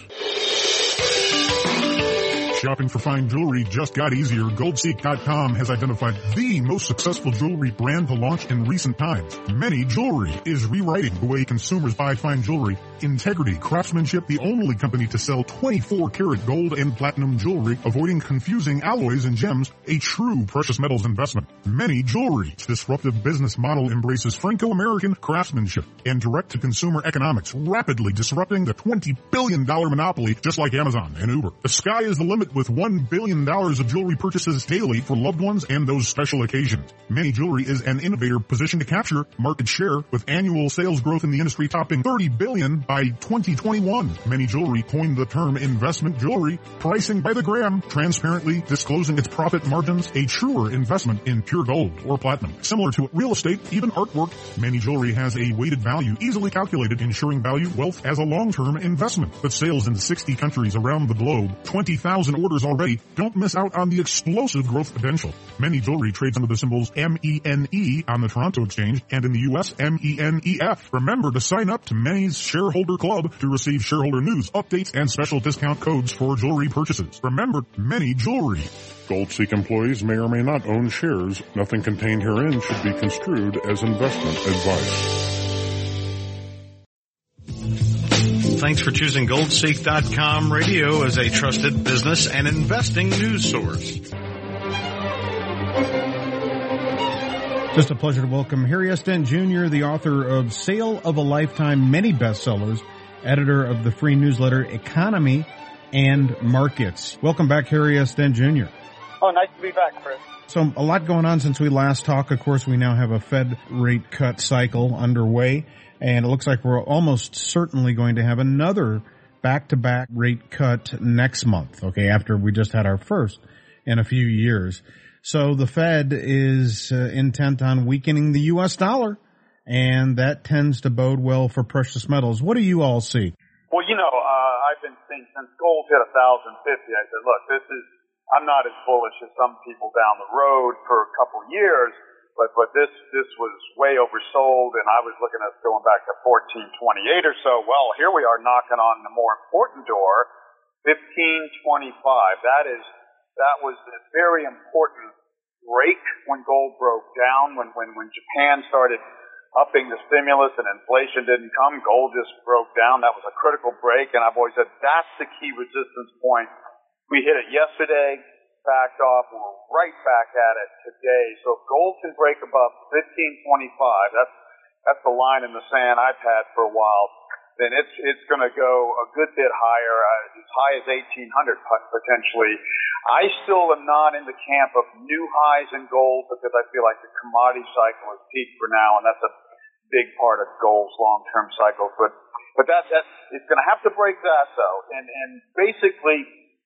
Shopping for fine jewelry just got easier. Goldseek dot com has identified the most successful jewelry brand to launch in recent times. Many Jewelry is rewriting the way consumers buy fine jewelry. Integrity Craftsmanship, the only company to sell twenty-four karat gold and platinum jewelry, avoiding confusing alloys and gems, a true precious metals investment. Many Jewelry's disruptive business model embraces Franco-American craftsmanship and direct-to-consumer economics, rapidly disrupting the twenty billion dollars monopoly just like Amazon and Uber. The sky is the limit with one billion dollars of jewelry purchases daily for loved ones and those special occasions. Many Jewelry is an innovator positioned to capture market share with annual sales growth in the industry topping thirty billion dollars by twenty twenty-one. Many Jewelry coined the term investment jewelry, pricing by the gram, transparently disclosing its profit margins, a truer investment in pure gold or platinum. Similar to real estate, even artwork, Many Jewelry has a weighted value easily calculated, ensuring value wealth as a long-term investment. With sales in sixty countries around the globe, twenty thousand orders already, don't miss out on the explosive growth potential. Many Jewelry trades under the symbols M E N E on the Toronto Exchange and in the U S M E N E F. Remember to sign up to Many's Shareholder Club to receive shareholder news, updates, and special discount codes for jewelry purchases. Remember, Many Jewelry. Goldseek employees may or may not own shares. Nothing contained herein should be construed as investment advice. Thanks for choosing Goldseek dot com radio as a trusted business and investing news source. Just a pleasure to welcome Harry S. Dent Junior, the author of Sale of a Lifetime, many bestsellers, editor of the free newsletter Economy and Markets. Welcome back, Harry S. Dent Junior Oh, nice to be back, Chris. So a lot going on since we last talked. Of course, we now have a Fed rate cut cycle underway, and it looks like we're almost certainly going to have another back-to-back rate cut next month, okay, after we just had our first in a few years. So the Fed is uh, intent on weakening the U S dollar, and that tends to bode well for precious metals. What do you all see? Well, you know, uh, I've been saying since gold hit one thousand fifty, I said, look, this is, I'm not as bullish as some people down the road for a couple years, but, but this, this was way oversold, and I was looking at going back to fourteen twenty-eight or so. Well, here we are knocking on the more important door, fifteen twenty-five. That is, that was a very important break when gold broke down, when, when, when Japan started upping the stimulus and inflation didn't come, gold just broke down. That was a critical break, and I've always said that's the key resistance point. We hit it yesterday, backed off, we're right back at it today. So if gold can break above fifteen twenty-five, that's, that's the line in the sand I've had for a while, then it's it's going to go a good bit higher, uh, as high as eighteen hundred potentially. I still am not in the camp of new highs in gold because I feel like the commodity cycle has peaked for now, and that's a big part of gold's long-term cycle. But but that that it's going to have to break that though, and and basically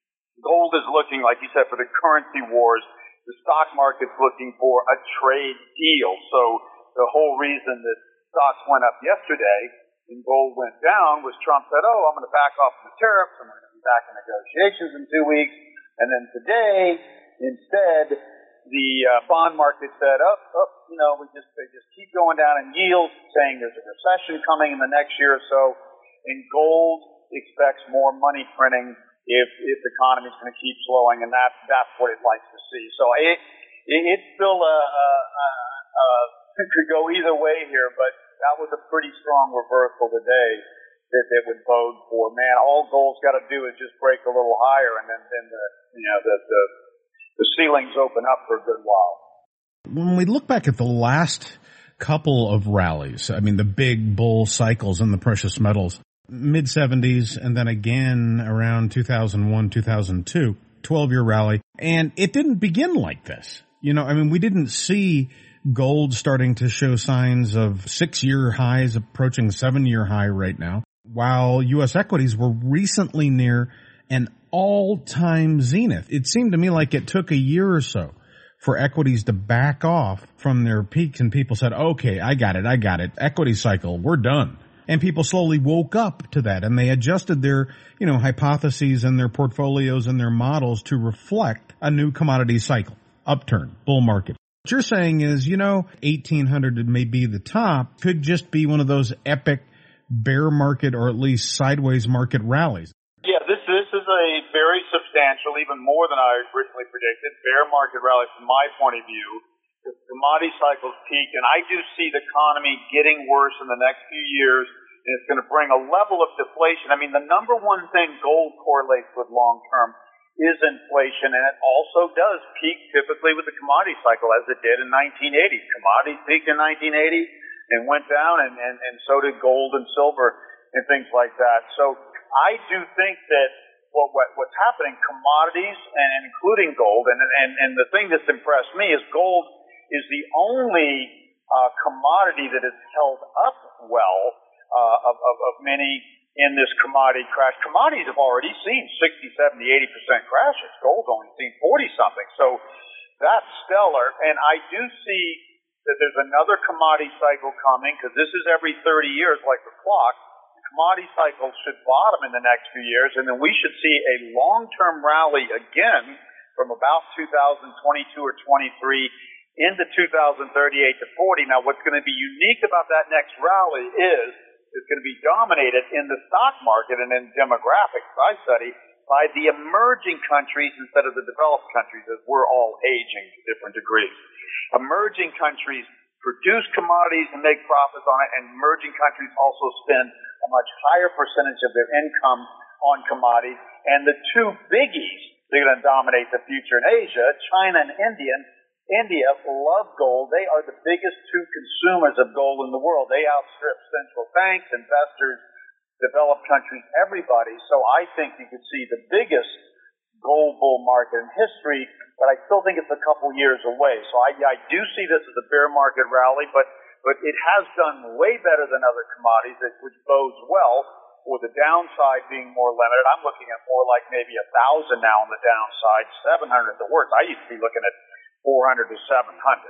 gold is looking, like you said, for the currency wars. The stock market's looking for a trade deal. So the whole reason that stocks went up yesterday and gold went down was Trump said, "Oh, I'm going to back off from the tariffs. I'm going to be back in negotiations in two weeks." And then today, instead, the uh, bond market said, "Oh, oh, you know, we just they just keep going down in yields, saying there's a recession coming in the next year or so." And gold expects more money printing if if the economy is going to keep slowing, and that's that's what it likes to see. So it, it it's still a, a, a, a it could go either way here, but that was a pretty strong reversal today. That, that would bode for, man, all gold's got to do is just break a little higher, and then, then the, you know, the, the, the ceilings open up for a good while. When we look back at the last couple of rallies, I mean, the big bull cycles in the precious metals, mid seventies, and then again around two thousand one, two thousand two, twelve-year rally, and it didn't begin like this. You know, I mean, we didn't see gold starting to show signs of six-year highs approaching seven-year high right now, while U S equities were recently near an all-time zenith. It seemed to me like it took a year or so for equities to back off from their peaks, and people said, "Okay, I got it, I got it. Equity cycle, we're done." And people slowly woke up to that, and they adjusted their, you know, hypotheses and their portfolios and their models to reflect a new commodity cycle, upturn, bull market. What you're saying is, you know, eighteen hundred may be the top, could just be one of those epic bear market or at least sideways market rallies. Yeah, this this is a very substantial, even more than I originally predicted, bear market rally from my point of view. The commodity cycle's peak, and I do see the economy getting worse in the next few years, and it's going to bring a level of deflation. I mean, the number one thing gold correlates with long term is inflation, and it also does peak typically with the commodity cycle, as it did in nineteen eighty. Commodities peaked in nineteen eighty and went down, and, and, and so did gold and silver and things like that. So I do think that what, what what's happening, commodities, and including gold, and, and, and the thing that's impressed me is gold is the only uh, commodity that has held up well uh, of, of, of many in this commodity crash. Commodities have already seen sixty, seventy, eighty percent crashes. Gold's only seen forty-something. So that's stellar. And I do see that there's another commodity cycle coming, because this is every thirty years like the clock. The commodity cycle should bottom in the next few years, and then we should see a long-term rally again from about two thousand twenty-two or twenty-three into two thousand thirty-eight to forty. Now, what's going to be unique about that next rally is it's going to be dominated in the stock market and in demographics I study by the emerging countries instead of the developed countries, as we're all aging to different degrees. Emerging countries produce commodities and make profits on it, and emerging countries also spend a much higher percentage of their income on commodities. And the two biggies that are going to dominate the future in Asia, China and India, India love gold. They are the biggest two consumers of gold in the world. They outstrip central banks, investors, developed countries, everybody. So I think you could see the biggest gold bull market in history, but I still think it's a couple years away. So I, I do see this as a bear market rally, but, but it has done way better than other commodities, which bodes well for the downside being more limited. I'm looking at more like maybe a thousand now on the downside, seven hundred at the worst. I used to be looking at four hundred to seven hundred.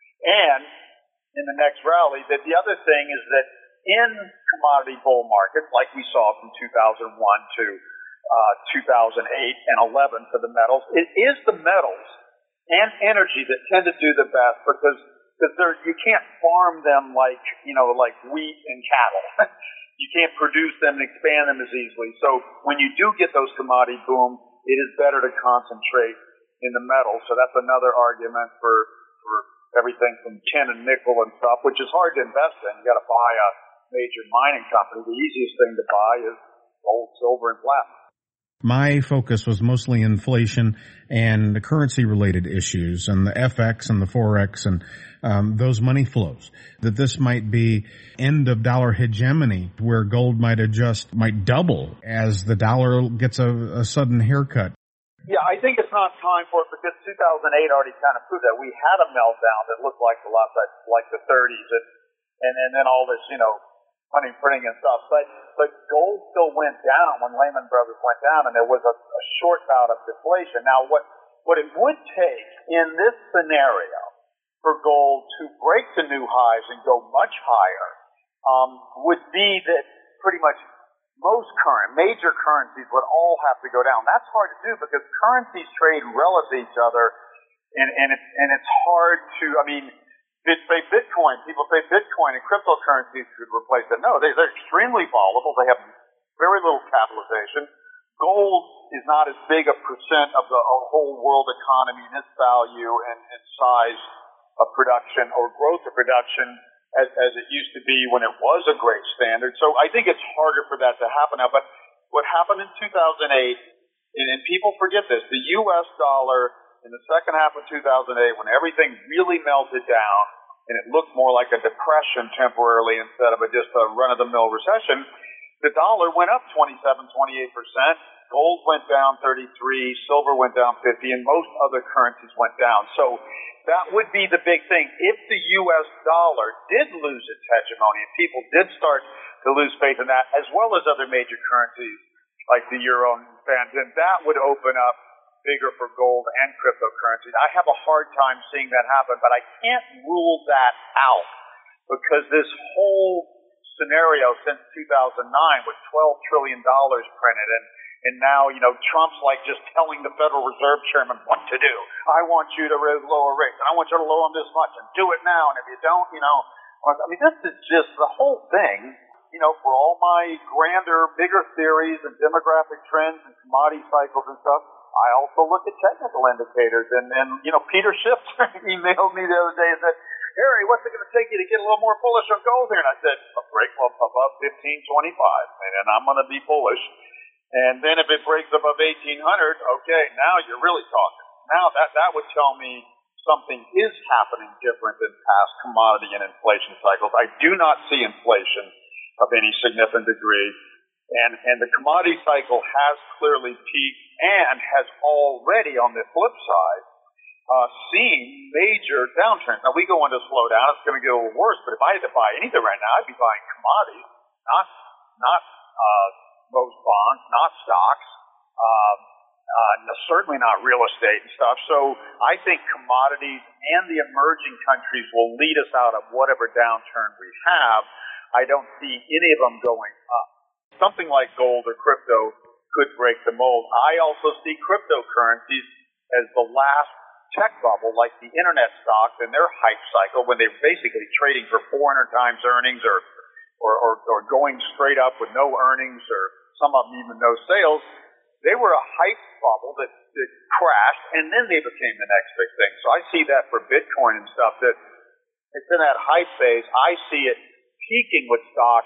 And in the next rally, that the other thing is that in commodity bull markets, like we saw from two thousand one to uh, two thousand eight and eleven for the metals, it is the metals and energy that tend to do the best, because because they're, you can't farm them like, you know, like wheat and cattle. You can't produce them and expand them as easily. So when you do get those commodity boom, it is better to concentrate in the metal. So that's another argument for, for everything from tin and nickel and stuff, which is hard to invest in. You got to buy a major mining company. The easiest thing to buy is gold, silver, and platinum. My focus was mostly inflation and the currency-related issues and the F X and the Forex and um, those money flows. That this might be end of dollar hegemony where gold might adjust, might double as the dollar gets a, a sudden haircut. Yeah, I think it's not time for it because two thousand eight already kind of proved that we had a meltdown that looked like a lot like, like the thirties and, and, and then all this, you know, money printing and stuff. But but gold still went down when Lehman Brothers went down, and there was a, a short bout of deflation. Now, what what it would take in this scenario for gold to break the new highs and go much higher um, would be that pretty much most current major currencies would all have to go down. That's hard to do because currencies trade relative to each other, and and it's and it's hard to. I mean. Say Bitcoin, people say Bitcoin and cryptocurrencies should replace it. No, they, they're extremely volatile. They have very little capitalization. Gold is not as big a percent of the whole world economy in its value and, and size of production or growth of production as, as it used to be when it was a great standard. So I think it's harder for that to happen now. But what happened in two thousand eight, and, and people forget this, the U S dollar in the second half of two thousand eight, when everything really melted down and it looked more like a depression temporarily instead of a, just a run-of-the-mill recession, the dollar went up twenty-seven, twenty-eight percent. Gold went down thirty-three, silver went down fifty, and most other currencies went down. So that would be the big thing. If the U S dollar did lose its hegemony and people did start to lose faith in that, as well as other major currencies like the euro and pound, then that would open up bigger for gold and cryptocurrencies. I have a hard time seeing that happen, but I can't rule that out because this whole scenario since two thousand nine with twelve trillion dollars printed and, and now, you know, Trump's like just telling the Federal Reserve Chairman what to do. I want you to lower rates and I want you to lower them this much and do it now. And if you don't, you know, I mean, this is just the whole thing. You know, for all my grander, bigger theories and demographic trends and commodity cycles and stuff, I also look at technical indicators, and, and you know, Peter Schiff emailed me the other day and said, Harry, what's it going to take you to get a little more bullish on gold here? And I said, a break above fifteen twenty-five, and I'm going to be bullish. And then if it breaks above eighteen hundred, okay, now you're really talking. Now that, that would tell me something is happening different than past commodity and inflation cycles. I do not see inflation of any significant degree. And, and the commodity cycle has clearly peaked and has already, on the flip side, uh, seen major downtrends. Now, we go into a slowdown. It's going to get a little worse. But if I had to buy anything right now, I'd be buying commodities, not not uh, most bonds, not stocks, um, uh, certainly not real estate and stuff. So I think commodities and the emerging countries will lead us out of whatever downturn we have. I don't see any of them going up. Something like gold or crypto could break the mold. I also see cryptocurrencies as the last tech bubble, like the internet stocks and their hype cycle, when they're basically trading for four hundred times earnings or, or, or, or going straight up with no earnings or some of them even no sales. They were a hype bubble that, that crashed, and then they became the next big thing. So I see that for Bitcoin and stuff, that it's in that hype phase. I see it peaking with stocks.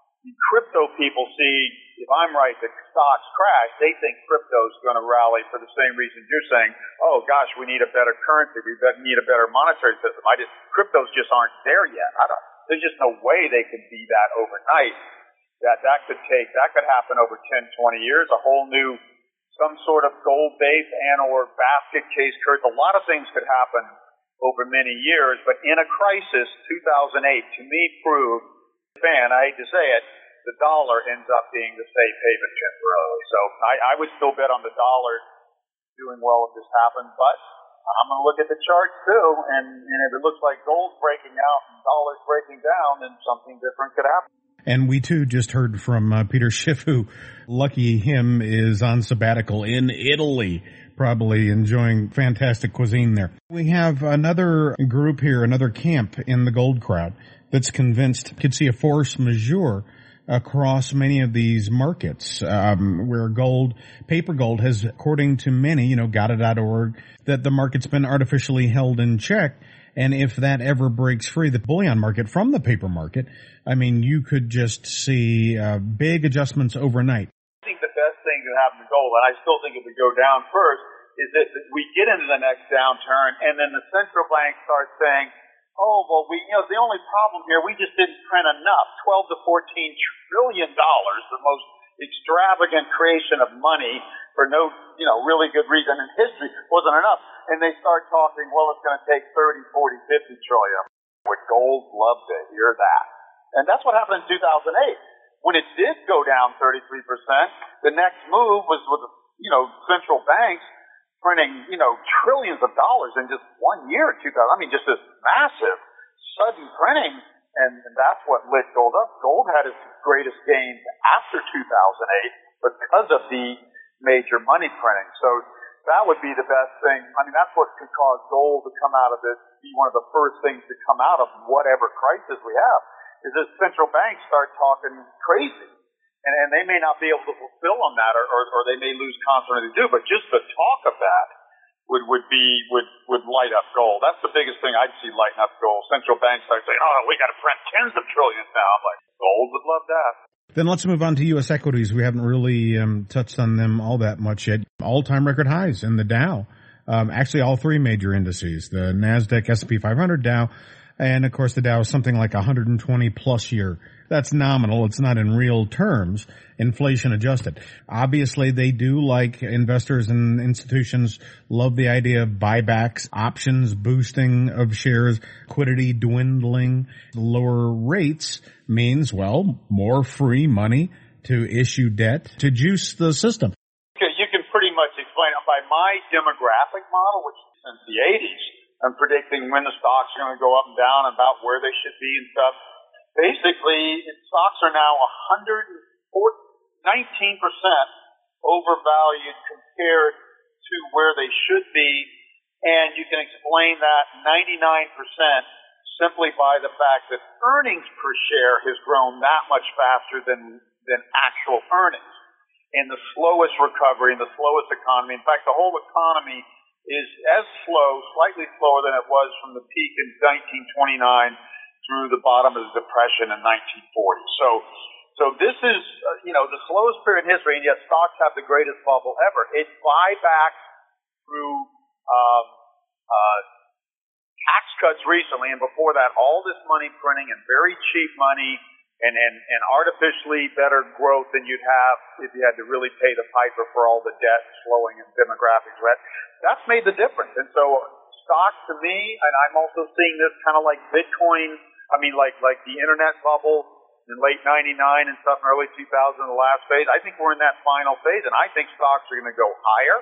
Crypto people see, if I'm right, that stocks crash, they think crypto's going to rally for the same reasons you're saying. Oh gosh, we need a better currency, we need a better monetary system. I just, cryptos just aren't there yet. I don't, there's just no way they could be that overnight. That that could take, that could happen over ten, twenty years, a whole new, some sort of gold base and or basket case curve. A lot of things could happen over many years, but in a crisis, two thousand eight to me proved, fan, I hate to say it, the dollar ends up being the safe haven temporarily. So I, I would still bet on the dollar doing well if this happens, but I'm going to look at the charts too, and, and if it looks like gold's breaking out and dollar's breaking down, then something different could happen. And we too just heard from uh, Peter Schiff, who, lucky him, is on sabbatical in Italy, probably enjoying fantastic cuisine there. We have another group here, another camp in the gold crowd that's convinced could see a force majeure across many of these markets, um, where gold, paper gold has, according to many, you know, G A T A dot org, that the market's been artificially held in check. And if that ever breaks free, the bullion market from the paper market, I mean, you could just see uh, big adjustments overnight. I think the best thing could happen to gold, and I still think it would go down first, is that we get into the next downturn, and then the central bank starts saying, oh, well, we, you know, the only problem here, we just didn't print enough. twelve to fourteen trillion dollars, the most extravagant creation of money for no, you know, really good reason in history wasn't enough. And they start talking, well, it's going to take thirty, forty, fifty trillion. Would gold love to hear that. And that's what happened in two thousand eight. When it did go down thirty-three percent, the next move was with, you know, central banks printing, you know, trillions of dollars in just one year, two thousand. I mean, just this massive, sudden printing, and, and that's what lit gold up. Gold had its greatest gains after two thousand eight because of the major money printing. So that would be the best thing. I mean, that's what could cause gold to come out of this, be one of the first things to come out of whatever crisis we have, is that central banks start talking crazy. And, and they may not be able to fulfill on that, or, or, or they may lose confidence to do, but just the talk of that would, would be, would, would light up gold. That's the biggest thing I'd see lighting up gold. Central banks start saying, oh, we got to print tens of trillions now. I'm like, gold would love that. Then let's move on to U S equities. We haven't really um, touched on them all that much yet. All-time record highs in the Dow. Um, actually, all three major indices, the NASDAQ, S and P five hundred, Dow, and of course the Dow is something like one hundred twenty plus year. That's nominal. It's not in real terms, inflation adjusted. Obviously, they do, like investors and institutions, love the idea of buybacks, options, boosting of shares, liquidity dwindling. Lower rates means, well, more free money to issue debt to juice the system. Okay, you can pretty much explain it by my demographic model, which is since the eighties. I'm predicting when the stocks are going to go up and down, about where they should be and stuff. Basically, stocks are now one hundred nineteen percent overvalued compared to where they should be, and you can explain that ninety-nine percent simply by the fact that earnings per share has grown that much faster than, than actual earnings. And the slowest recovery and the slowest economy, in fact, the whole economy is as slow, slightly slower than it was from the peak in nineteen twenty-nine through the bottom of the Depression in nineteen forty. So, so this is, uh, you know, the slowest period in history, and yet stocks have the greatest bubble ever. It buybacks through um, uh, tax cuts recently, and before that, all this money printing and very cheap money and, and, and artificially better growth than you'd have if you had to really pay the piper for all the debt slowing and demographics. Right? That's made the difference. And so stocks to me, and I'm also seeing this kind of like Bitcoin, I mean, like like the internet bubble in late ninety-nine and stuff in early two thousand, the last phase. I think we're in that final phase, and I think stocks are going to go higher.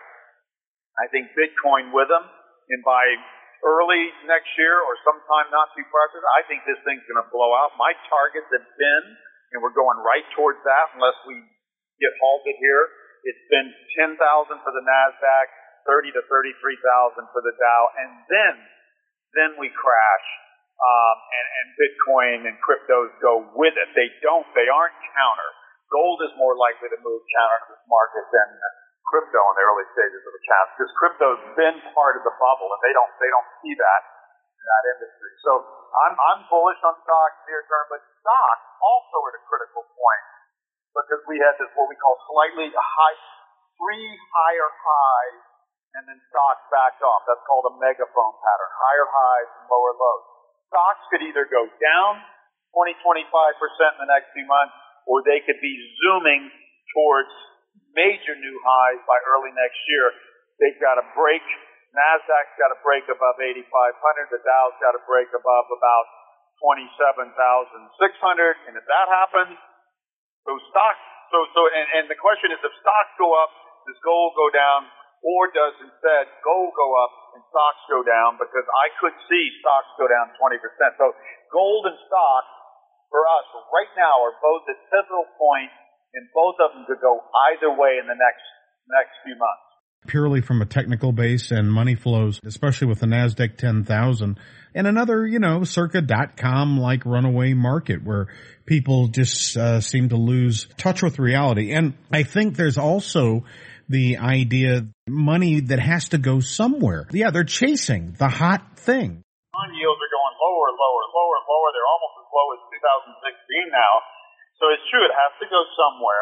I think Bitcoin with them, and by early next year or sometime not too far after that, I think this thing's going to blow out. My targets have been, and we're going right towards that unless we get halted here, it's been ten thousand for the NASDAQ, thirty to thirty-three thousand for the Dow, and then then we crash. Um, and, and Bitcoin and cryptos go with it. They don't, they aren't counter. Gold is more likely to move counter to this market than crypto in the early stages of the chance, because crypto's been part of the bubble, and they don't, they don't see that in that industry. So I'm, I'm bullish on stocks near term, but stocks also at a critical point, because we had this, what we call slightly high, three higher highs, and then stocks backed off. That's called a megaphone pattern, higher highs and lower lows. Stocks could either go down twenty, twenty-five percent in the next few months, or they could be zooming towards major new highs by early next year. They've got to break. NASDAQ's got to break above eighty-five hundred. The Dow's got to break above about twenty-seven thousand six hundred. And if that happens, so stocks, so, so, and, and the question is, if stocks go up, does gold go down? Or does instead gold go up and stocks go down? Because I could see stocks go down twenty percent. So gold and stocks for us right now are both at pivotal points, and both of them could go either way in the next next few months. Purely from a technical base and money flows, especially with the NASDAQ ten thousand and another, you know, circa dot-com like runaway market where people just uh, seem to lose touch with reality. And I think there's also the idea money that has to go somewhere. Yeah, they're chasing the hot thing. Bond yields are going lower, lower, lower, lower. They're almost as low as two thousand sixteen now. So it's true, it has to go somewhere.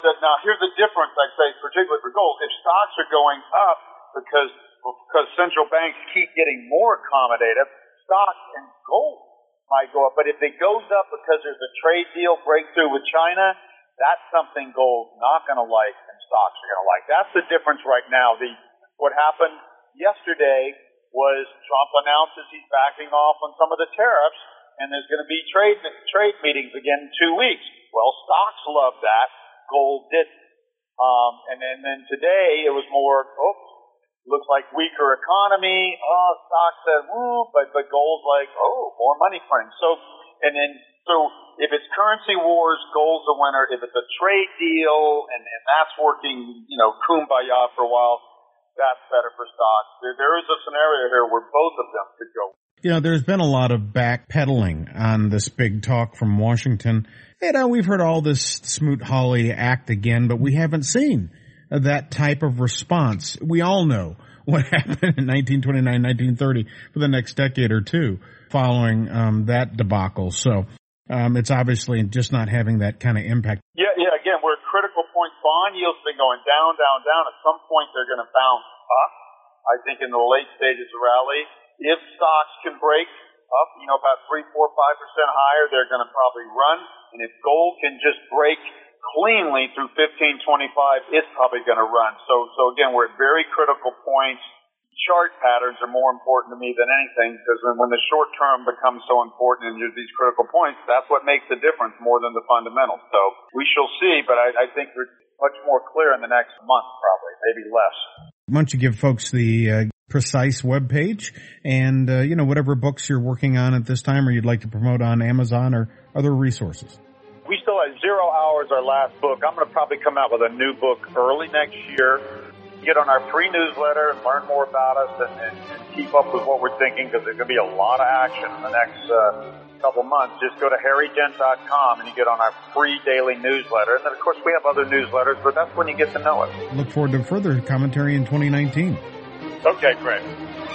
Now, here's the difference, I'd say, particularly for gold. If stocks are going up because because central banks keep getting more accommodative, stocks and gold might go up. But if it goes up because there's a trade deal breakthrough with China, that's something gold's not going to like and stocks are going to like. That's the difference right now. The what happened yesterday was Trump announces he's backing off on some of the tariffs, and there's going to be trade trade meetings again in two weeks. Well, stocks love that. Gold didn't. Um, and then, then today it was more, oh, looks like weaker economy. Oh, stocks said, woo, but, but gold's like, oh, more money printing. So, and then, so if it's currency wars, gold's the winner. If it's a trade deal and, and that's working, you know, kumbaya for a while, that's better for stocks. There, there is a scenario here where both of them could go. You know, there's been a lot of backpedaling on this big talk from Washington. You know, we've heard all this Smoot-Hawley act again, but we haven't seen that type of response. We all know what happened in nineteen twenty-nine, nineteen thirty for the next decade or two following um, that debacle. So um, it's obviously just not having that kind of impact. Yeah, yeah. Again, we're at critical points. Bond yields have been going down, down, down. At some point, they're going to bounce up. I think in the late stages of rally, if stocks can break up, you know, about three, four, five percent higher, they're going to probably run. And if gold can just break cleanly through fifteen twenty-five, it's probably going to run. So, so again, we're at very critical points. Chart patterns are more important to me than anything, because when, when the short term becomes so important and you're these critical points, that's what makes the difference more than the fundamentals. So we shall see, but I, I think we're much more clear in the next month, probably, maybe less. Why don't you give folks the uh, precise web page and, uh, you know, whatever books you're working on at this time or you'd like to promote on Amazon or other resources? We still have Zero Hours, our last book. I'm going to probably come out with a new book early next year. Get on our free newsletter and learn more about us and, and, and keep up with what we're thinking, because there's going to be a lot of action in the next uh, couple months. Just go to harry dent dot com and you get on our free daily newsletter. And then, of course, we have other newsletters, but that's when you get to know us. Look forward to further commentary in twenty nineteen. Okay, great.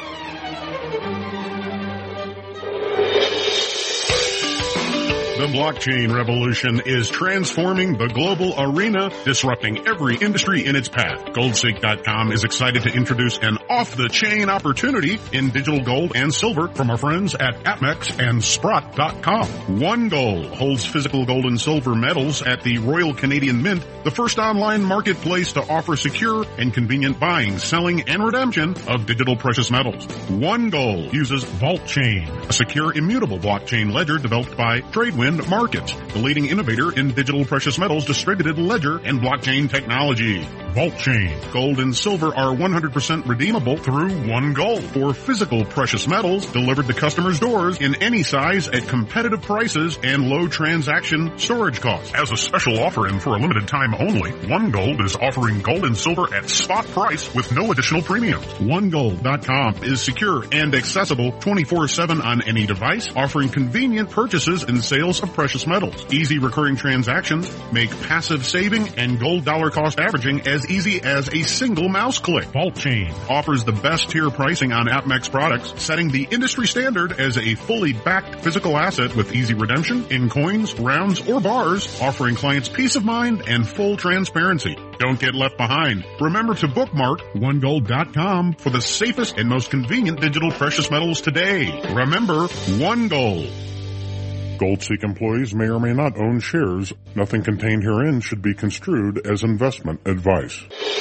The blockchain revolution is transforming the global arena, disrupting every industry in its path. gold seek dot com is excited to introduce an off-the-chain opportunity in digital gold and silver from our friends at APMEX and Sprott dot com. One Gold holds physical gold and silver metals at the Royal Canadian Mint, the first online marketplace to offer secure and convenient buying, selling, and redemption of digital precious metals. One Gold uses VaultChain, a secure, immutable blockchain ledger developed by Tradewin Markets, the leading innovator in digital precious metals, distributed ledger, and blockchain technology. VaultChain. Gold and silver are one hundred percent redeemable through One Gold for physical precious metals delivered to customers' doors in any size at competitive prices and low transaction storage costs. As a special offer and for a limited time only, One Gold is offering gold and silver at spot price with no additional premiums. one gold dot com is secure and accessible twenty-four seven on any device, offering convenient purchases and sales of precious metals. Easy recurring transactions make passive saving and gold dollar cost averaging as easy as a single mouse click. VaultChain offers the best tier pricing on APMEX products, setting the industry standard as a fully backed physical asset with easy redemption in coins, rounds, or bars, offering clients peace of mind and full transparency. Don't get left behind. Remember to bookmark one gold dot com for the safest and most convenient digital precious metals today. Remember, One Gold. GoldSeek employees may or may not own shares. Nothing contained herein should be construed as investment advice.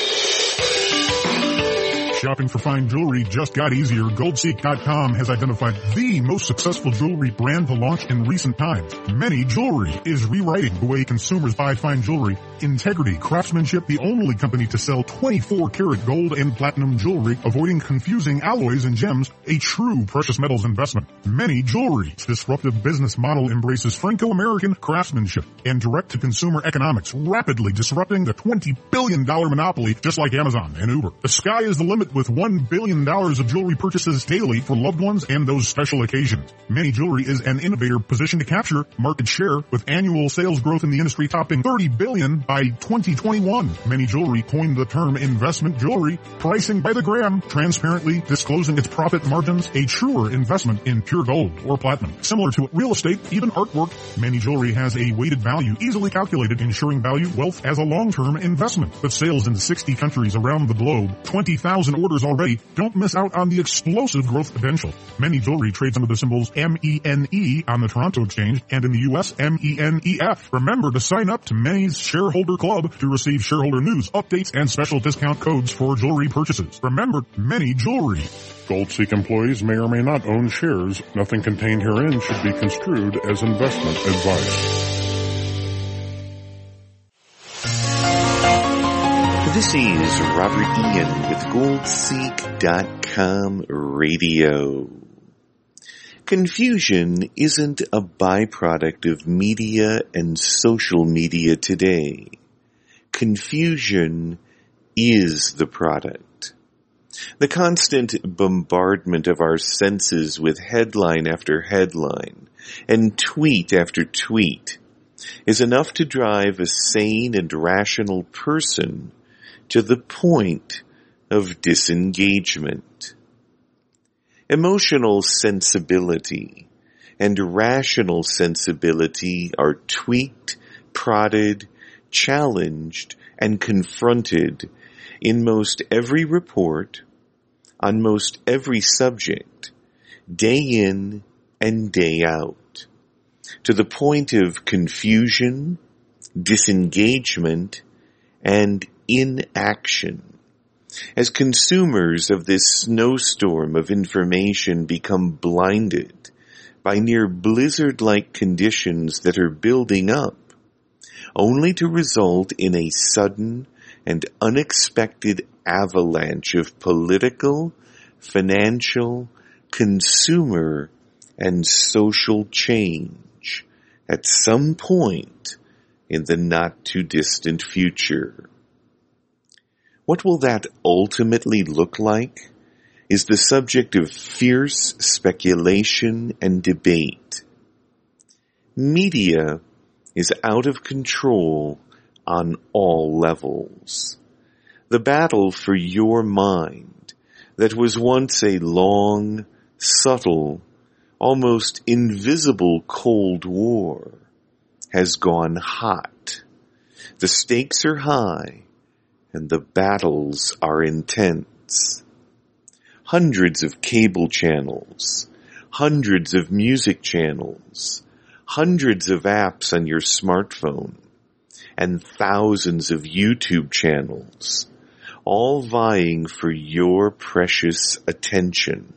Shopping for fine jewelry just got easier. gold seek dot com has identified the most successful jewelry brand to launch in recent times. Many Jewelry is rewriting the way consumers buy fine jewelry. Integrity Craftsmanship, the only company to sell twenty-four karat gold and platinum jewelry, avoiding confusing alloys and gems, a true precious metals investment. Many Jewelry's disruptive business model embraces Franco-American craftsmanship and direct-to-consumer economics, rapidly disrupting the twenty billion dollars monopoly just like Amazon and Uber. The sky is the limit with one billion dollars of jewelry purchases daily for loved ones and those special occasions. Many Jewelry is an innovator positioned to capture market share with annual sales growth in the industry topping thirty billion dollars by twenty twenty-one. Many Jewelry coined the term investment jewelry, pricing by the gram, transparently disclosing its profit margins, a truer investment in pure gold or platinum. Similar to real estate, even artwork, Many Jewelry has a weighted value easily calculated, ensuring value wealth as a long-term investment. With sales in sixty countries around the globe, twenty thousand orders already, don't miss out on the explosive growth potential. Many Jewelry trades under the symbols M E N E on the Toronto Exchange and in the U S M E N E F. Remember to sign up to Many's Shareholder Club to receive shareholder news, updates, and special discount codes for jewelry purchases. Remember, Many Jewelry. Goldseek employees may or may not own shares. Nothing contained herein should be construed as investment advice. This is Robert Ian with Goldseek dot com Radio. Confusion isn't a byproduct of media and social media today. Confusion is the product. The constant bombardment of our senses with headline after headline and tweet after tweet is enough to drive a sane and rational person to the point of disengagement. Emotional sensibility and rational sensibility are tweaked, prodded, challenged, and confronted in most every report, on most every subject, day in and day out, to the point of confusion, disengagement, and inaction. As consumers of this snowstorm of information become blinded by near blizzard-like conditions that are building up, only to result in a sudden and unexpected avalanche of political, financial, consumer, and social change at some point in the not-too-distant future. What will that ultimately look like is the subject of fierce speculation and debate. Media is out of control on all levels. The battle for your mind that was once a long, subtle, almost invisible Cold War has gone hot. The stakes are high and the battles are intense. Hundreds of cable channels, hundreds of music channels, hundreds of apps on your smartphone, and thousands of YouTube channels, all vying for your precious attention.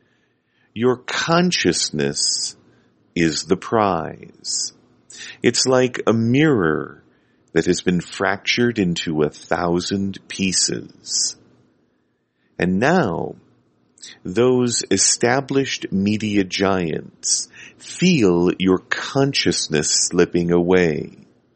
Your consciousness is the prize. It's like a mirror that has been fractured into a thousand pieces. And now, those established media giants feel your consciousness slipping away,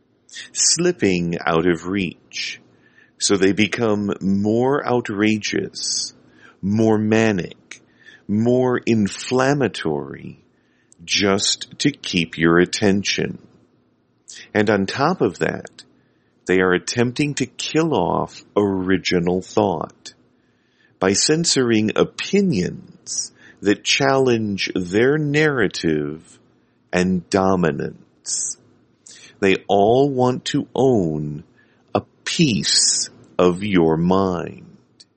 slipping out of reach, so they become more outrageous, more manic, more inflammatory, just to keep your attention. And on top of that, they are attempting to kill off original thought by censoring opinions that challenge their narrative and dominance. They all want to own a piece of your mind.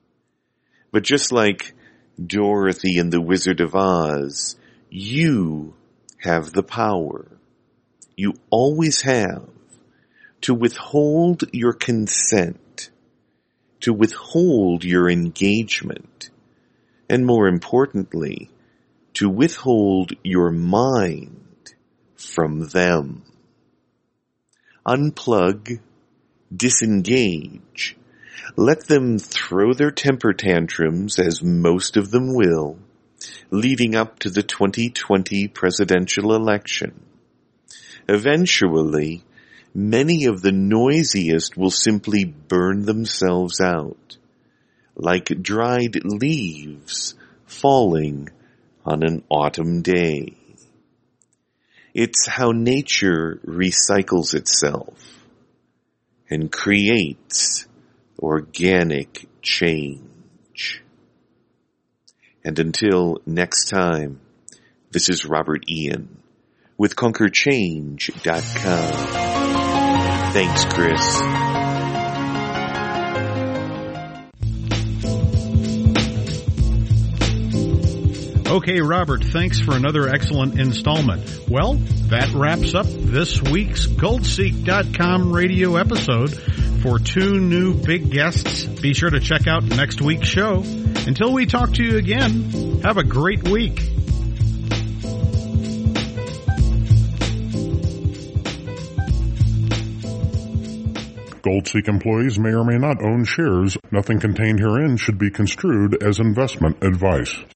But just like Dorothy and the Wizard of Oz, you have the power. You always have to withhold your consent, to withhold your engagement, and more importantly, to withhold your mind from them. Unplug, disengage, let them throw their temper tantrums, as most of them will, leading up to the twenty twenty presidential election. Eventually, many of the noisiest will simply burn themselves out, like dried leaves falling on an autumn day. It's how nature recycles itself and creates organic change. And until next time, this is Robert Ian with Conquer Change dot com. Thanks, Chris. Okay, Robert, thanks for another excellent installment. Well, that wraps up this week's Gold Seek dot com radio episode. For two new big guests, be sure to check out next week's show. Until we talk to you again, have a great week. GoldSeek employees may or may not own shares. Nothing contained herein should be construed as investment advice.